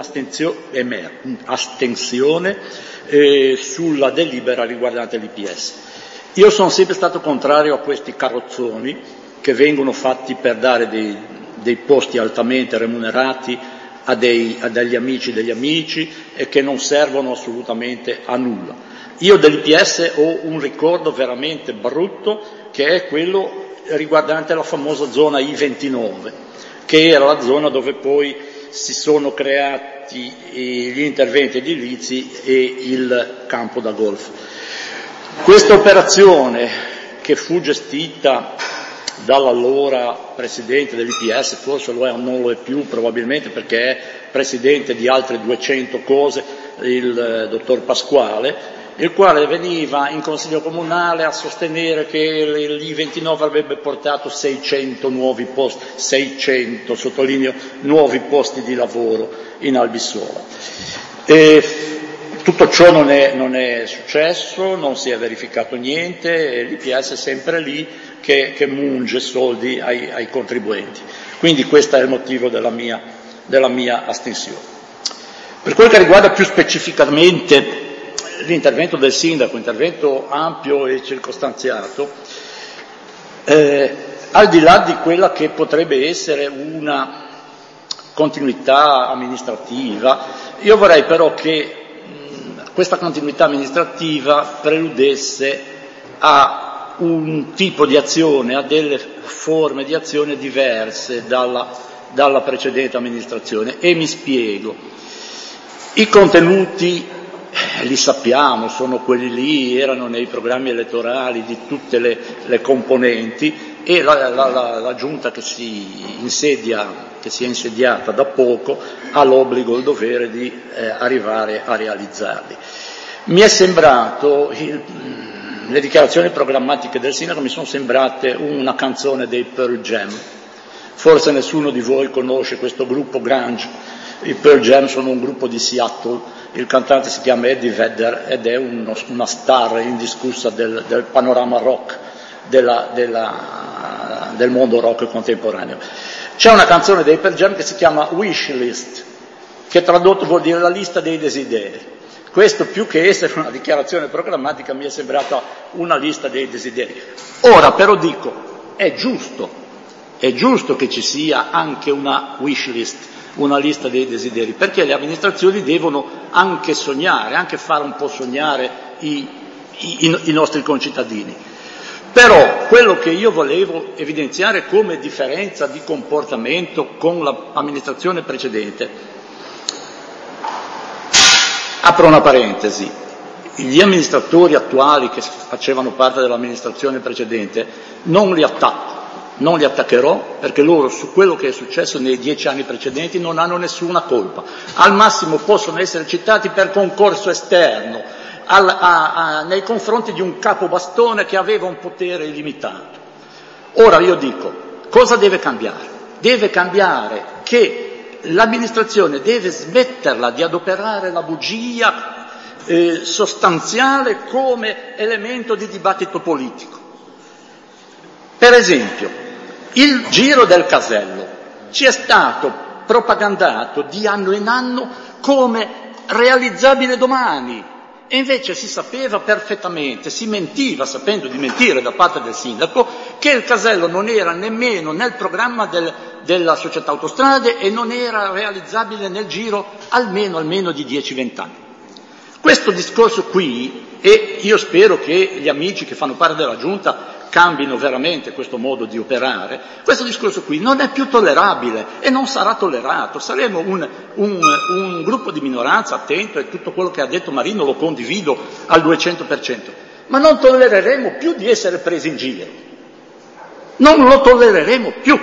sulla delibera riguardante l'IPS. Io sono sempre stato contrario a questi carrozzoni che vengono fatti per dare dei posti altamente remunerati a degli amici degli amici e che non servono assolutamente a nulla. Io dell'IPS ho un ricordo veramente brutto, che è quello riguardante la famosa zona I-29, che era la zona dove poi si sono creati gli interventi edilizi e il campo da golf. Questa operazione, che fu gestita dall'allora presidente dell'IPS, forse lo è o non lo è più probabilmente, perché è presidente di altre 200 cose, il dottor Pasquale, il quale veniva in Consiglio Comunale a sostenere che l'I29 avrebbe portato 600 nuovi posti, 600, sottolineo, nuovi posti di lavoro in Albissola. Tutto ciò non è successo, non si è verificato niente, e l'IPS è sempre lì che munge soldi ai contribuenti. Quindi questo è il motivo della mia astensione. Per quel che riguarda più specificamente l'intervento del sindaco, intervento ampio e circostanziato, al di là di quella che potrebbe essere una continuità amministrativa, io vorrei però che questa continuità amministrativa preludesse a un tipo di azione, a delle forme di azione diverse dalla precedente amministrazione, e mi spiego. I contenuti li sappiamo, sono quelli lì, erano nei programmi elettorali di tutte le componenti, e la giunta che si è insediata da poco ha l'obbligo e il dovere di arrivare a realizzarli. Mi è sembrato, le dichiarazioni programmatiche del sindaco mi sono sembrate una canzone dei Pearl Jam. Forse nessuno di voi conosce questo gruppo grunge. I Pearl Jam sono un gruppo di Seattle, il cantante si chiama Eddie Vedder ed è una star indiscussa del panorama rock, del mondo rock contemporaneo. C'è una canzone dei Pearl Jam che si chiama Wish List, che tradotto vuol dire la lista dei desideri. Questo, più che essere una dichiarazione programmatica, mi è sembrata una lista dei desideri. Ora però dico, è giusto che ci sia anche una wish list, una lista dei desideri, perché le amministrazioni devono anche sognare, anche fare un po' sognare i nostri concittadini. Però quello che io volevo evidenziare come differenza di comportamento con l'amministrazione precedente, apro una parentesi, gli amministratori attuali che facevano parte dell'amministrazione precedente non li attaccherò, perché loro su quello che è successo nei 10 anni precedenti non hanno nessuna colpa. Al massimo possono essere citati per concorso esterno nei confronti di un capobastone che aveva un potere illimitato. Ora io dico, cosa deve cambiare? Deve cambiare che l'amministrazione deve smetterla di adoperare la bugia sostanziale come elemento di dibattito politico. Per esempio, il giro del casello ci è stato propagandato di anno in anno come realizzabile domani. E invece si sapeva perfettamente, si mentiva sapendo di mentire da parte del sindaco, che il casello non era nemmeno nel programma della società autostrade e non era realizzabile nel giro almeno di 10-20 anni. Questo discorso qui, e io spero che gli amici che fanno parte della Giunta cambino veramente questo modo di operare, questo discorso qui non è più tollerabile e non sarà tollerato. Saremo un gruppo di minoranza attento, e tutto quello che ha detto Marino lo condivido al 200%, ma non tollereremo più di essere presi in giro. Non lo tollereremo più.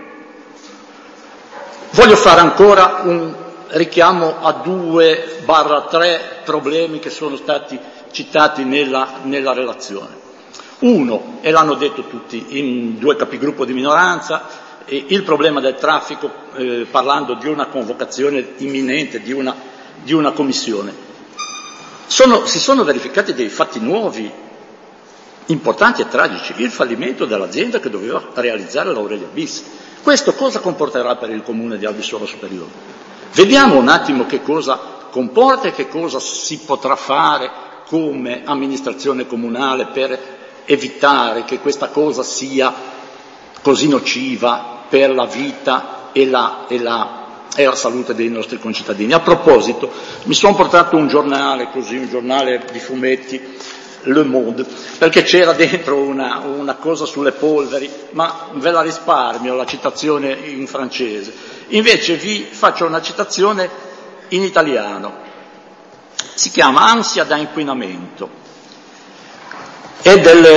Voglio fare ancora un richiamo a 2-3 problemi che sono stati citati nella relazione. Uno, e l'hanno detto tutti in 2 capigruppo di minoranza, il problema del traffico, parlando di una convocazione imminente di una commissione. Si sono verificati dei fatti nuovi, importanti e tragici. Il fallimento dell'azienda che doveva realizzare l'Aurelia Bis. Questo cosa comporterà per il comune di Albissola Superiore? Vediamo un attimo che cosa comporta e che cosa si potrà fare come amministrazione comunale per evitare che questa cosa sia così nociva per la vita e la salute dei nostri concittadini. A proposito, mi sono portato un giornale di fumetti, Le Monde, perché c'era dentro una cosa sulle polveri, ma ve la risparmio, la citazione in francese. Invece vi faccio una citazione in italiano. Si chiama Ansia da inquinamento. È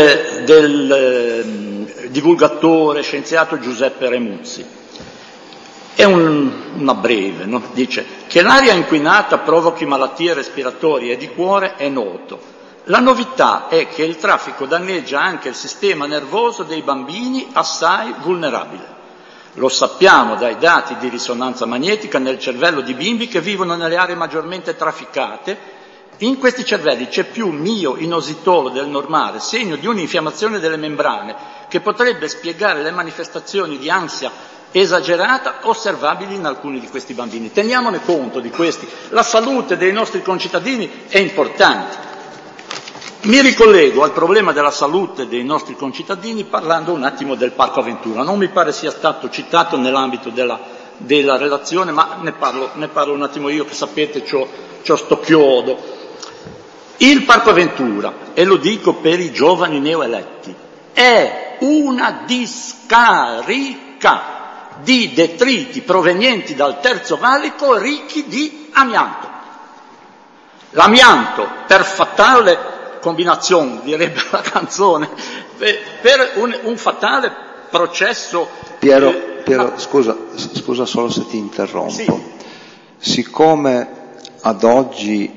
del divulgatore scienziato Giuseppe Remuzzi. È una breve, no? Dice che l'aria inquinata provochi malattie respiratorie e di cuore è noto. La novità è che il traffico danneggia anche il sistema nervoso dei bambini assai vulnerabile. Lo sappiamo dai dati di risonanza magnetica nel cervello di bimbi che vivono nelle aree maggiormente trafficate. In questi cervelli c'è più mio-inositolo del normale, segno di un'infiammazione delle membrane che potrebbe spiegare le manifestazioni di ansia esagerata osservabili in alcuni di questi bambini. Teniamone conto di questi. La salute dei nostri concittadini è importante. Mi ricollego al problema della salute dei nostri concittadini parlando un attimo del Parco Avventura. Non mi pare sia stato citato nell'ambito della relazione, ma ne parlo un attimo io, che sapete c'ho sto chiodo. Il Parco Avventura, e lo dico per i giovani neoeletti, è una discarica di detriti provenienti dal Terzo Valico ricchi di amianto. L'amianto, per fatale combinazione, direbbe la canzone, per un fatale processo... Piero, scusa solo se ti interrompo. Sì. Siccome ad oggi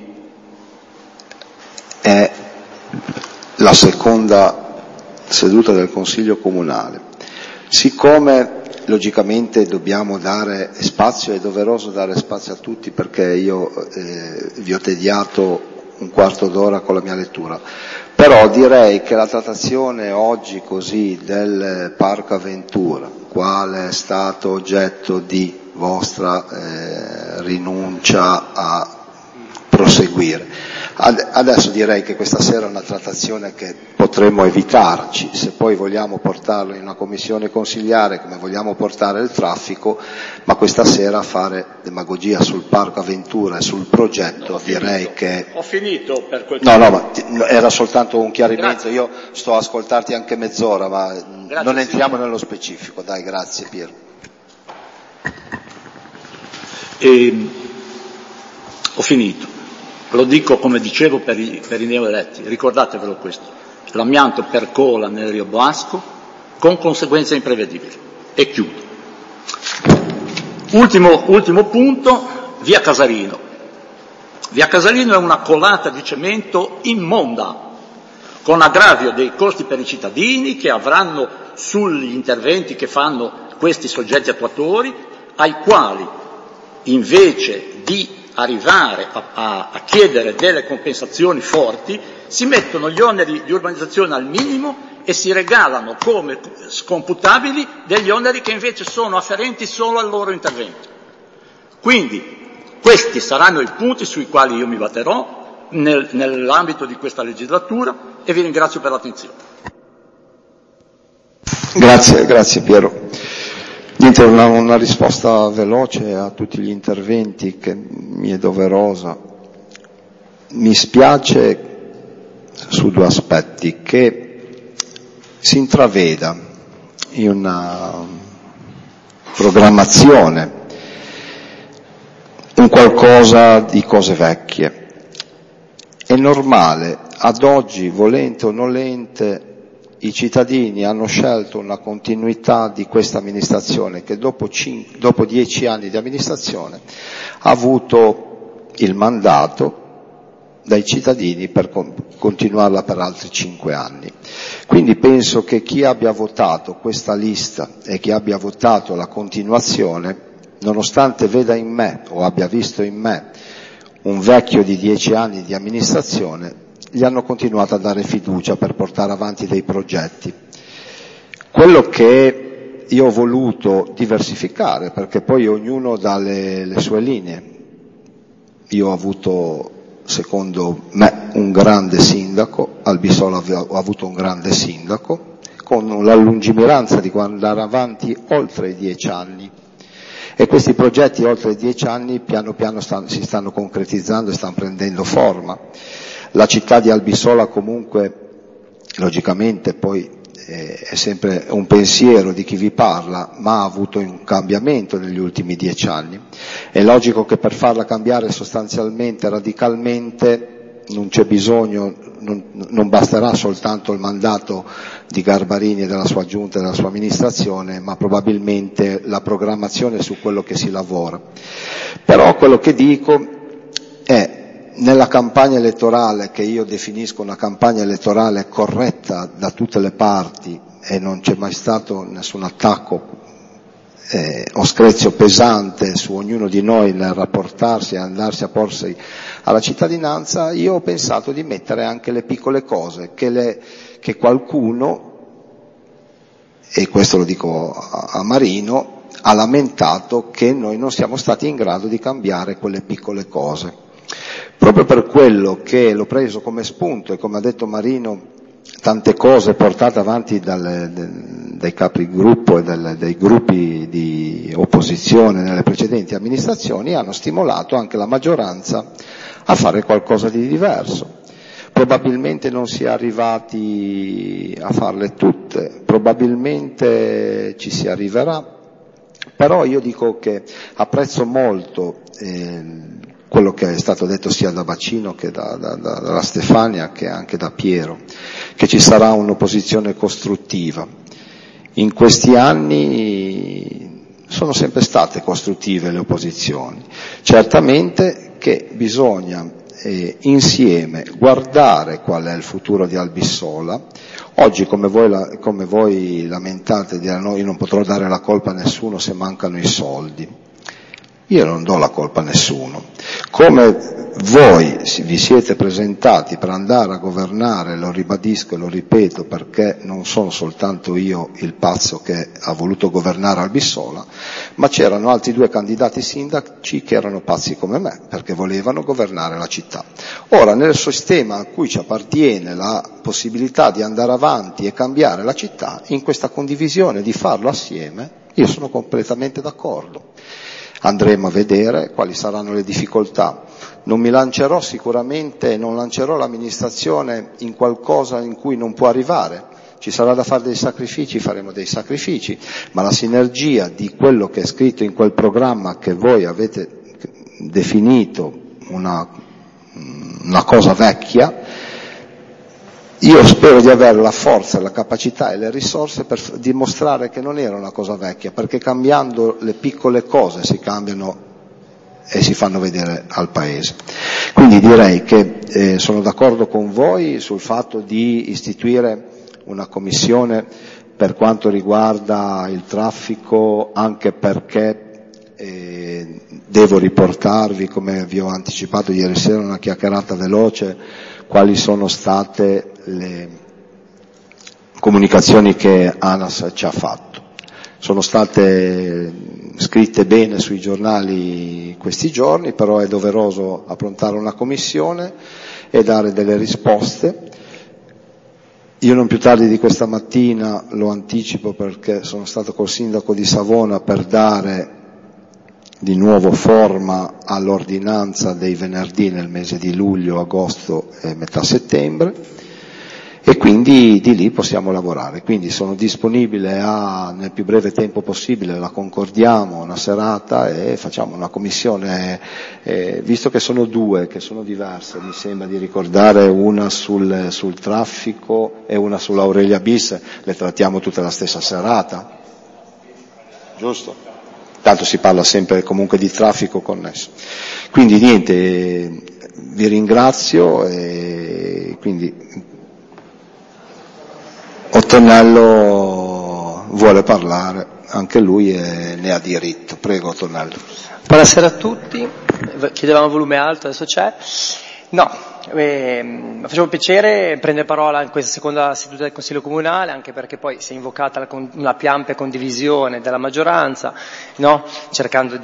è la seconda seduta del Consiglio Comunale, siccome logicamente dobbiamo dare spazio, è doveroso dare spazio a tutti perché io vi ho tediato un quarto d'ora con la mia lettura, però direi che la trattazione oggi così del Parco Avventura, quale è stato oggetto di vostra rinuncia a proseguire, adesso direi che questa sera è una trattazione che potremmo evitarci, se poi vogliamo portarlo in una commissione consigliare come vogliamo portare il traffico, ma questa sera fare demagogia sul Parco Avventura e sul progetto direi che... Ho finito per quel No, ma era soltanto un chiarimento. Grazie. Io sto a ascoltarti anche mezz'ora, ma grazie, non entriamo nello specifico. Dai, grazie Piero. Ho finito. Lo dico, come dicevo, per i neoeletti, ricordatevelo questo. L'amianto percola nel Rio Basco con conseguenze imprevedibili. E chiudo. Ultimo punto, via Casarino. Via Casalino è una colata di cemento immonda, con aggravio dei costi per i cittadini che avranno sugli interventi che fanno questi soggetti attuatori, ai quali invece di arrivare a chiedere delle compensazioni forti, si mettono gli oneri di urbanizzazione al minimo e si regalano come scomputabili degli oneri che invece sono afferenti solo al loro intervento. Quindi questi saranno i punti sui quali io mi batterò nell'ambito di questa legislatura e vi ringrazio per l'attenzione. Grazie Piero. Niente, una risposta veloce a tutti gli interventi che mi è doverosa. Mi spiace su due aspetti: che si intraveda in una programmazione un qualcosa di cose vecchie. È normale, ad oggi, volente o nolente, i cittadini hanno scelto una continuità di questa amministrazione che dopo 10 anni di amministrazione ha avuto il mandato dai cittadini per continuarla per altri 5 anni. Quindi penso che chi abbia votato questa lista e chi abbia votato la continuazione, nonostante veda in me o abbia visto in me un vecchio di 10 anni di amministrazione, gli hanno continuato a dare fiducia per portare avanti dei progetti. Quello che io ho voluto diversificare, perché poi ognuno dà le sue linee. Io ho avuto, secondo me, un grande sindaco, Albisola ho avuto un grande sindaco, con la lungimiranza di andare avanti oltre i 10 anni. E questi progetti oltre i 10 anni piano piano si stanno concretizzando e stanno prendendo forma. La città di Albisola comunque, logicamente, poi è sempre un pensiero di chi vi parla, ma ha avuto un cambiamento negli ultimi 10 anni. È logico che per farla cambiare sostanzialmente, radicalmente, non c'è bisogno, non basterà soltanto il mandato di Garbarini e della sua giunta e della sua amministrazione, ma probabilmente la programmazione su quello che si lavora. Però quello che dico è, nella campagna elettorale, che io definisco una campagna elettorale corretta da tutte le parti, e non c'è mai stato nessun attacco o screzio pesante su ognuno di noi nel rapportarsi e andarsi a porsi alla cittadinanza, io ho pensato di mettere anche le piccole cose che qualcuno, e questo lo dico a Marino, ha lamentato che noi non siamo stati in grado di cambiare quelle piccole cose. Proprio per quello che l'ho preso come spunto, e come ha detto Marino, tante cose portate avanti dai capigruppo e dai gruppi di opposizione nelle precedenti amministrazioni hanno stimolato anche la maggioranza a fare qualcosa di diverso. Probabilmente non si è arrivati a farle tutte, probabilmente ci si arriverà, però io dico che apprezzo molto quello che è stato detto sia da Bacino che dalla Stefania che anche da Piero, che ci sarà un'opposizione costruttiva. In questi anni sono sempre state costruttive le opposizioni, certamente che bisogna insieme guardare qual è il futuro di Albissola. Oggi, come voi lamentate, dire no, io non potrò dare la colpa a nessuno se mancano i soldi. Io non do la colpa a nessuno. Come voi vi siete presentati per andare a governare, lo ribadisco e lo ripeto perché non sono soltanto io il pazzo che ha voluto governare Albissola, ma c'erano altri 2 candidati sindaci che erano pazzi come me, perché volevano governare la città. Ora, nel sistema a cui ci appartiene la possibilità di andare avanti e cambiare la città, in questa condivisione di farlo assieme, io sono completamente d'accordo. Andremo a vedere quali saranno le difficoltà. Non mi lancerò sicuramente, non lancerò l'amministrazione in qualcosa in cui non può arrivare. Ci sarà da fare dei sacrifici, faremo dei sacrifici, ma la sinergia di quello che è scritto in quel programma che voi avete definito una cosa vecchia, io spero di avere la forza, la capacità e le risorse per dimostrare che non era una cosa vecchia, perché cambiando le piccole cose si cambiano e si fanno vedere al Paese. Quindi direi che sono d'accordo con voi sul fatto di istituire una commissione per quanto riguarda il traffico, anche perché devo riportarvi, come vi ho anticipato ieri sera, una chiacchierata veloce, quali sono state le comunicazioni che ANAS ci ha fatto. Sono state scritte bene sui giornali questi giorni, però è doveroso approntare una commissione e dare delle risposte. Io non più tardi di questa mattina, lo anticipo perché sono stato col sindaco di Savona per dare di nuovo forma all'ordinanza dei venerdì nel mese di luglio, agosto e metà settembre, e quindi di lì possiamo lavorare. Quindi sono disponibile nel più breve tempo possibile, la concordiamo una serata e facciamo una commissione, visto che sono due, che sono diverse, mi sembra di ricordare, una sul traffico e una sull'Aurelia bis, le trattiamo tutte la stessa serata, giusto? Tanto si parla sempre comunque di traffico connesso. Quindi niente, vi ringrazio e quindi Ottonello vuole parlare, anche lui ne ha diritto. Prego Ottonello. Buonasera a tutti, chiedevamo volume alto, adesso c'è. No, mi faceva piacere prendere parola in questa seconda seduta del Consiglio Comunale, anche perché poi si è invocata una più ampia condivisione della maggioranza, no? Cercando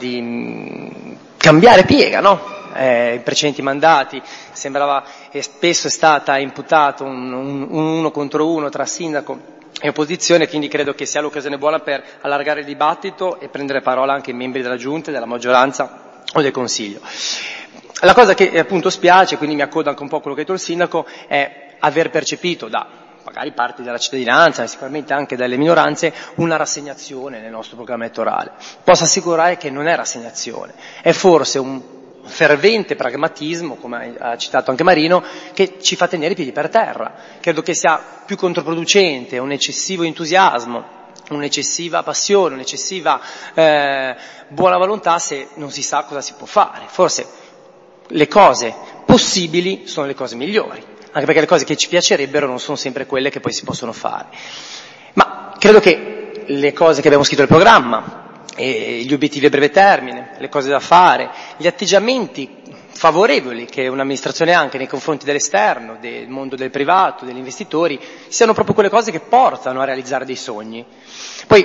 di cambiare piega, no? I precedenti mandati sembrava, e spesso è stata imputato un uno contro uno tra sindaco e opposizione, quindi credo che sia l'occasione buona per allargare il dibattito e prendere parola anche i membri della Giunta, della maggioranza o del Consiglio. La cosa che appunto spiace, quindi mi accodo anche un po' a quello che ha detto il sindaco, è aver percepito da magari parti della cittadinanza e sicuramente anche dalle minoranze una rassegnazione nel nostro programma elettorale. Posso assicurare che non è rassegnazione, è forse un fervente pragmatismo, come ha citato anche Marino, che ci fa tenere i piedi per terra. Credo che sia più controproducente un eccessivo entusiasmo, un'eccessiva passione, un'eccessiva buona volontà se non si sa cosa si può fare. Forse le cose possibili sono le cose migliori, anche perché le cose che ci piacerebbero non sono sempre quelle che poi si possono fare. Ma credo che le cose che abbiamo scritto nel programma, gli obiettivi a breve termine, le cose da fare, gli atteggiamenti favorevoli che un'amministrazione ha anche nei confronti dell'esterno, del mondo del privato, degli investitori, siano proprio quelle cose che portano a realizzare dei sogni. Poi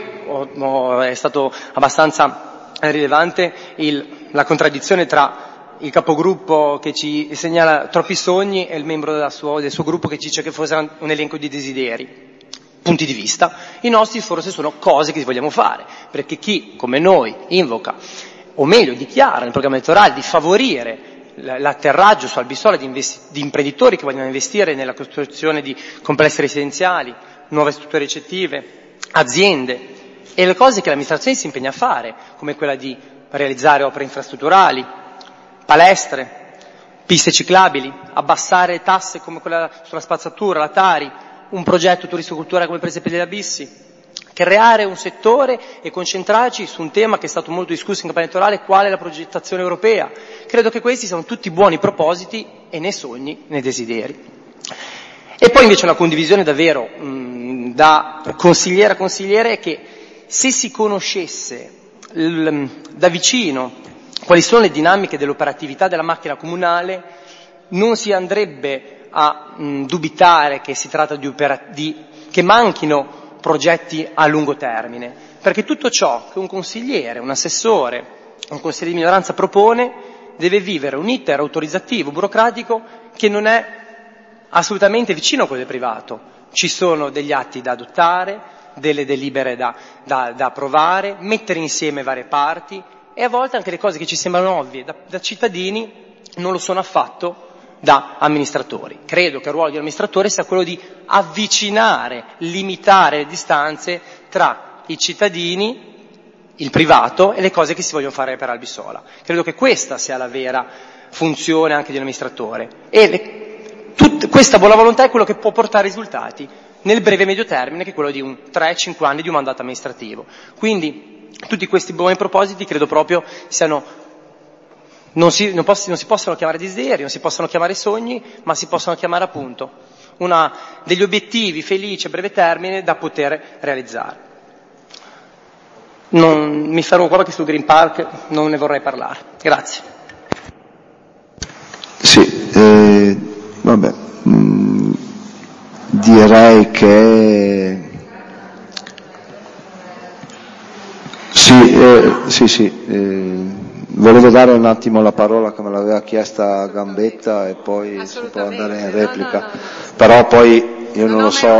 è stato abbastanza rilevante la contraddizione tra il capogruppo che ci segnala troppi sogni e il membro del suo gruppo che ci dice che fosse un elenco di desideri. Punti di vista. I nostri forse sono cose che vogliamo fare, perché chi come noi invoca, o meglio dichiara nel programma elettorale di favorire l'atterraggio su Albissola di imprenditori che vogliono investire nella costruzione di complessi residenziali, nuove strutture ricettive, aziende, e le cose che l'amministrazione si impegna a fare, come quella di realizzare opere infrastrutturali, palestre, piste ciclabili, abbassare tasse come quella sulla spazzatura, la Tari, un progetto turistico-culturale come il Presepe degli Abissi, creare un settore e concentrarci su un tema che è stato molto discusso in campagna elettorale, quale è la progettazione europea. Credo che questi siano tutti buoni propositi e né sogni né desideri. E poi invece una condivisione davvero da consigliere a consigliere è che se si conoscesse da vicino quali sono le dinamiche dell'operatività della macchina comunale, non si andrebbe a dubitare che si tratta che manchino progetti a lungo termine, perché tutto ciò che un consigliere, un assessore, un consigliere di minoranza propone deve vivere un iter autorizzativo, burocratico, che non è assolutamente vicino a quello del privato. Ci sono degli atti da adottare, delle delibere da approvare, mettere insieme varie parti, e a volte anche le cose che ci sembrano ovvie da cittadini non lo sono affatto da amministratori. Credo che il ruolo di un amministratore sia quello di avvicinare, limitare le distanze tra i cittadini, il privato e le cose che si vogliono fare per Albissola. Credo che questa sia la vera funzione anche di un amministratore. E questa buona volontà è quello che può portare risultati nel breve e medio termine, che è quello di 3-5 anni di un mandato amministrativo. Quindi tutti questi buoni propositi credo proprio siano non si possono chiamare desideri, non si possono chiamare sogni, ma si possono chiamare appunto degli obiettivi felici a breve termine da poter realizzare. Mi fermo qua perché sul Green Park non ne vorrei parlare. Grazie. Sì, vabbè, direi che Volevo dare un attimo la parola che me l'aveva chiesta Gambetta e poi si può andare in replica. No. Però poi io non lo so,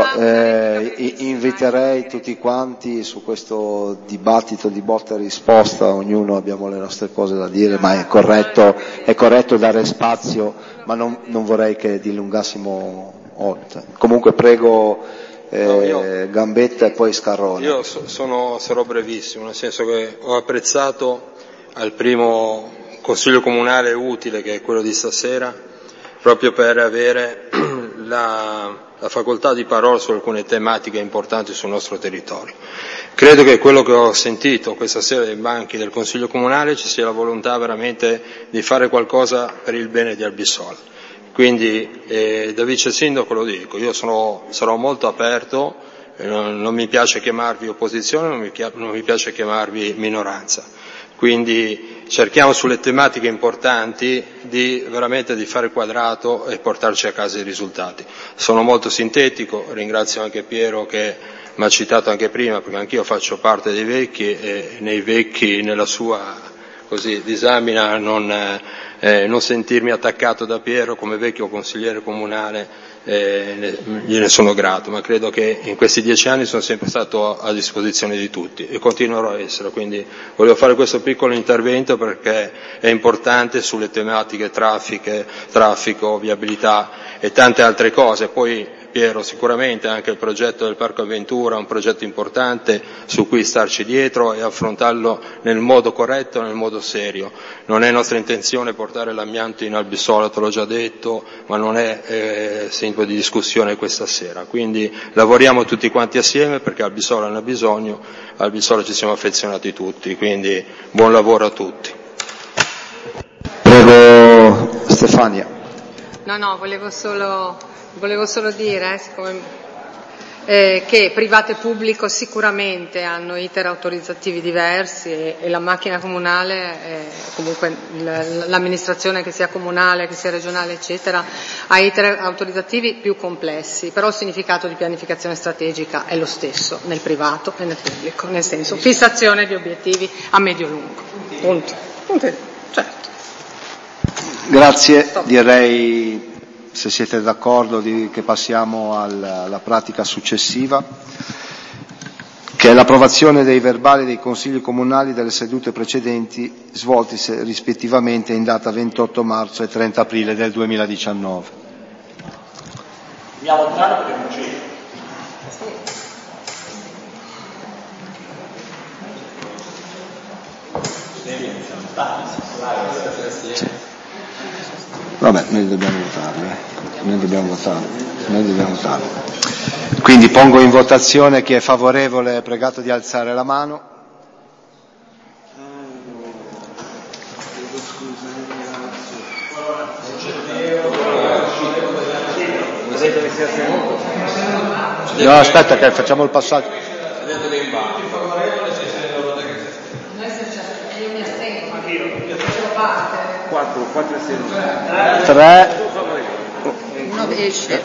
inviterei tutti quanti su questo dibattito di botta e risposta, ognuno abbiamo le nostre cose da dire, ma è corretto dare spazio, ma non vorrei che dilungassimo oltre. Comunque prego Gambetta e poi Scarrone. Io sarò brevissimo, nel senso che ho apprezzato al primo Consiglio Comunale utile, che è quello di stasera, proprio per avere la facoltà di parola su alcune tematiche importanti sul nostro territorio. Credo che quello che ho sentito questa sera dai banchi del Consiglio Comunale ci sia la volontà veramente di fare qualcosa per il bene di Albissola. Quindi da vice sindaco lo dico, io sarò molto aperto, non mi piace chiamarvi opposizione, non mi piace chiamarvi minoranza. Quindi cerchiamo sulle tematiche importanti veramente di fare quadrato e portarci a casa i risultati. Sono molto sintetico, ringrazio anche Piero che mi ha citato anche prima, perché anch'io faccio parte dei vecchi e nei vecchi, nella sua disamina, non sentirmi attaccato da Piero come vecchio consigliere comunale, gliene sono grato, ma credo che in questi 10 anni sono sempre stato a disposizione di tutti e continuerò a essere, quindi volevo fare questo piccolo intervento perché è importante sulle tematiche traffico, viabilità e tante altre cose. Poi Piero, sicuramente anche il progetto del Parco Avventura è un progetto importante su cui starci dietro e affrontarlo nel modo corretto, nel modo serio. Non è nostra intenzione portare l'amianto in Albissola, te l'ho già detto, ma non è sintomo di discussione questa sera. Quindi lavoriamo tutti quanti assieme perché Albissola ne ha bisogno, a Albissola ci siamo affezionati tutti, quindi buon lavoro a tutti. Prego Stefania. No, volevo solo dire, che privato e pubblico sicuramente hanno iter autorizzativi diversi e la macchina comunale, comunque l'amministrazione che sia comunale, che sia regionale, eccetera, ha iter autorizzativi più complessi, però il significato di pianificazione strategica è lo stesso nel privato e nel pubblico, nel senso fissazione di obiettivi a medio-lungo. Punto. Certo. Grazie, direi, se siete d'accordo, che passiamo alla pratica successiva, che è l'approvazione dei verbali dei consigli comunali delle sedute precedenti svolti rispettivamente in data 28 marzo e 30 aprile del 2019. Andiamo a votare perché non c'è. Vabbè, noi dobbiamo votare. Quindi pongo in votazione chi è favorevole, è pregato di alzare la mano. No, aspetta che facciamo il passaggio. Quattro astenuti. 3. Uno esce.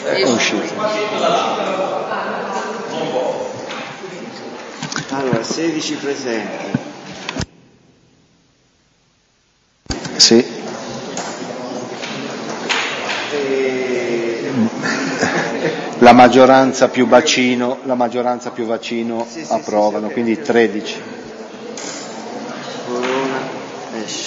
Allora, 16 presenti. Sì. La maggioranza più bacino sì, approvano, sì, quindi 13. Corona esce.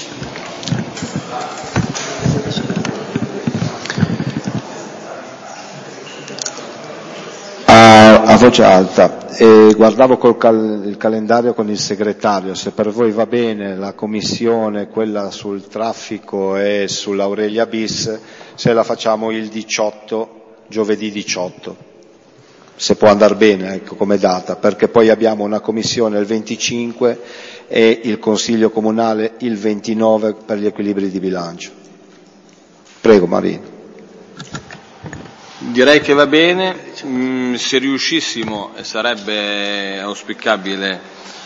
A voce alta, guardavo il calendario con il segretario, se per voi va bene la commissione, quella sul traffico e sull'Aurelia bis, se la facciamo il 18, giovedì 18, se può andar bene, ecco, come data, perché poi abbiamo una commissione il 25 e il Consiglio Comunale il 29 per gli equilibri di bilancio. Prego Marino. Direi che va bene, se riuscissimo sarebbe auspicabile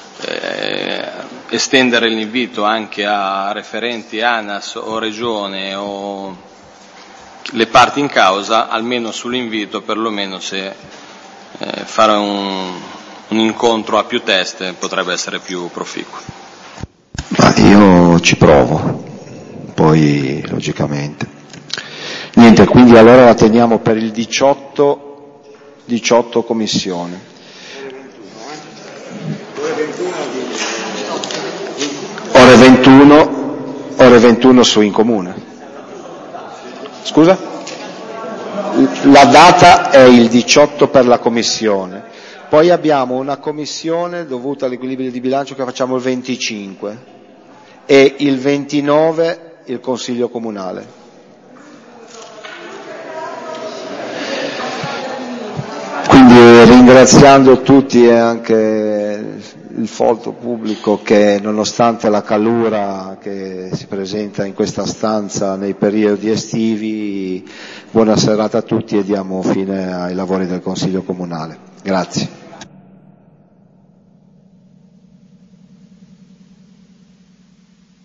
estendere l'invito anche a referenti ANAS o Regione o le parti in causa, almeno sull'invito perlomeno se fare un incontro a più teste potrebbe essere più proficuo. Ma io ci provo, poi logicamente. Niente, quindi allora la teniamo per il 18 commissione. Ore 21 su in comune. Scusa? La data è il 18 per la commissione, poi abbiamo una commissione dovuta all'equilibrio di bilancio che facciamo il 25 e il 29 il Consiglio Comunale. Quindi ringraziando tutti e anche il folto pubblico che nonostante la calura che si presenta in questa stanza nei periodi estivi, buona serata a tutti e diamo fine ai lavori del Consiglio Comunale. Grazie.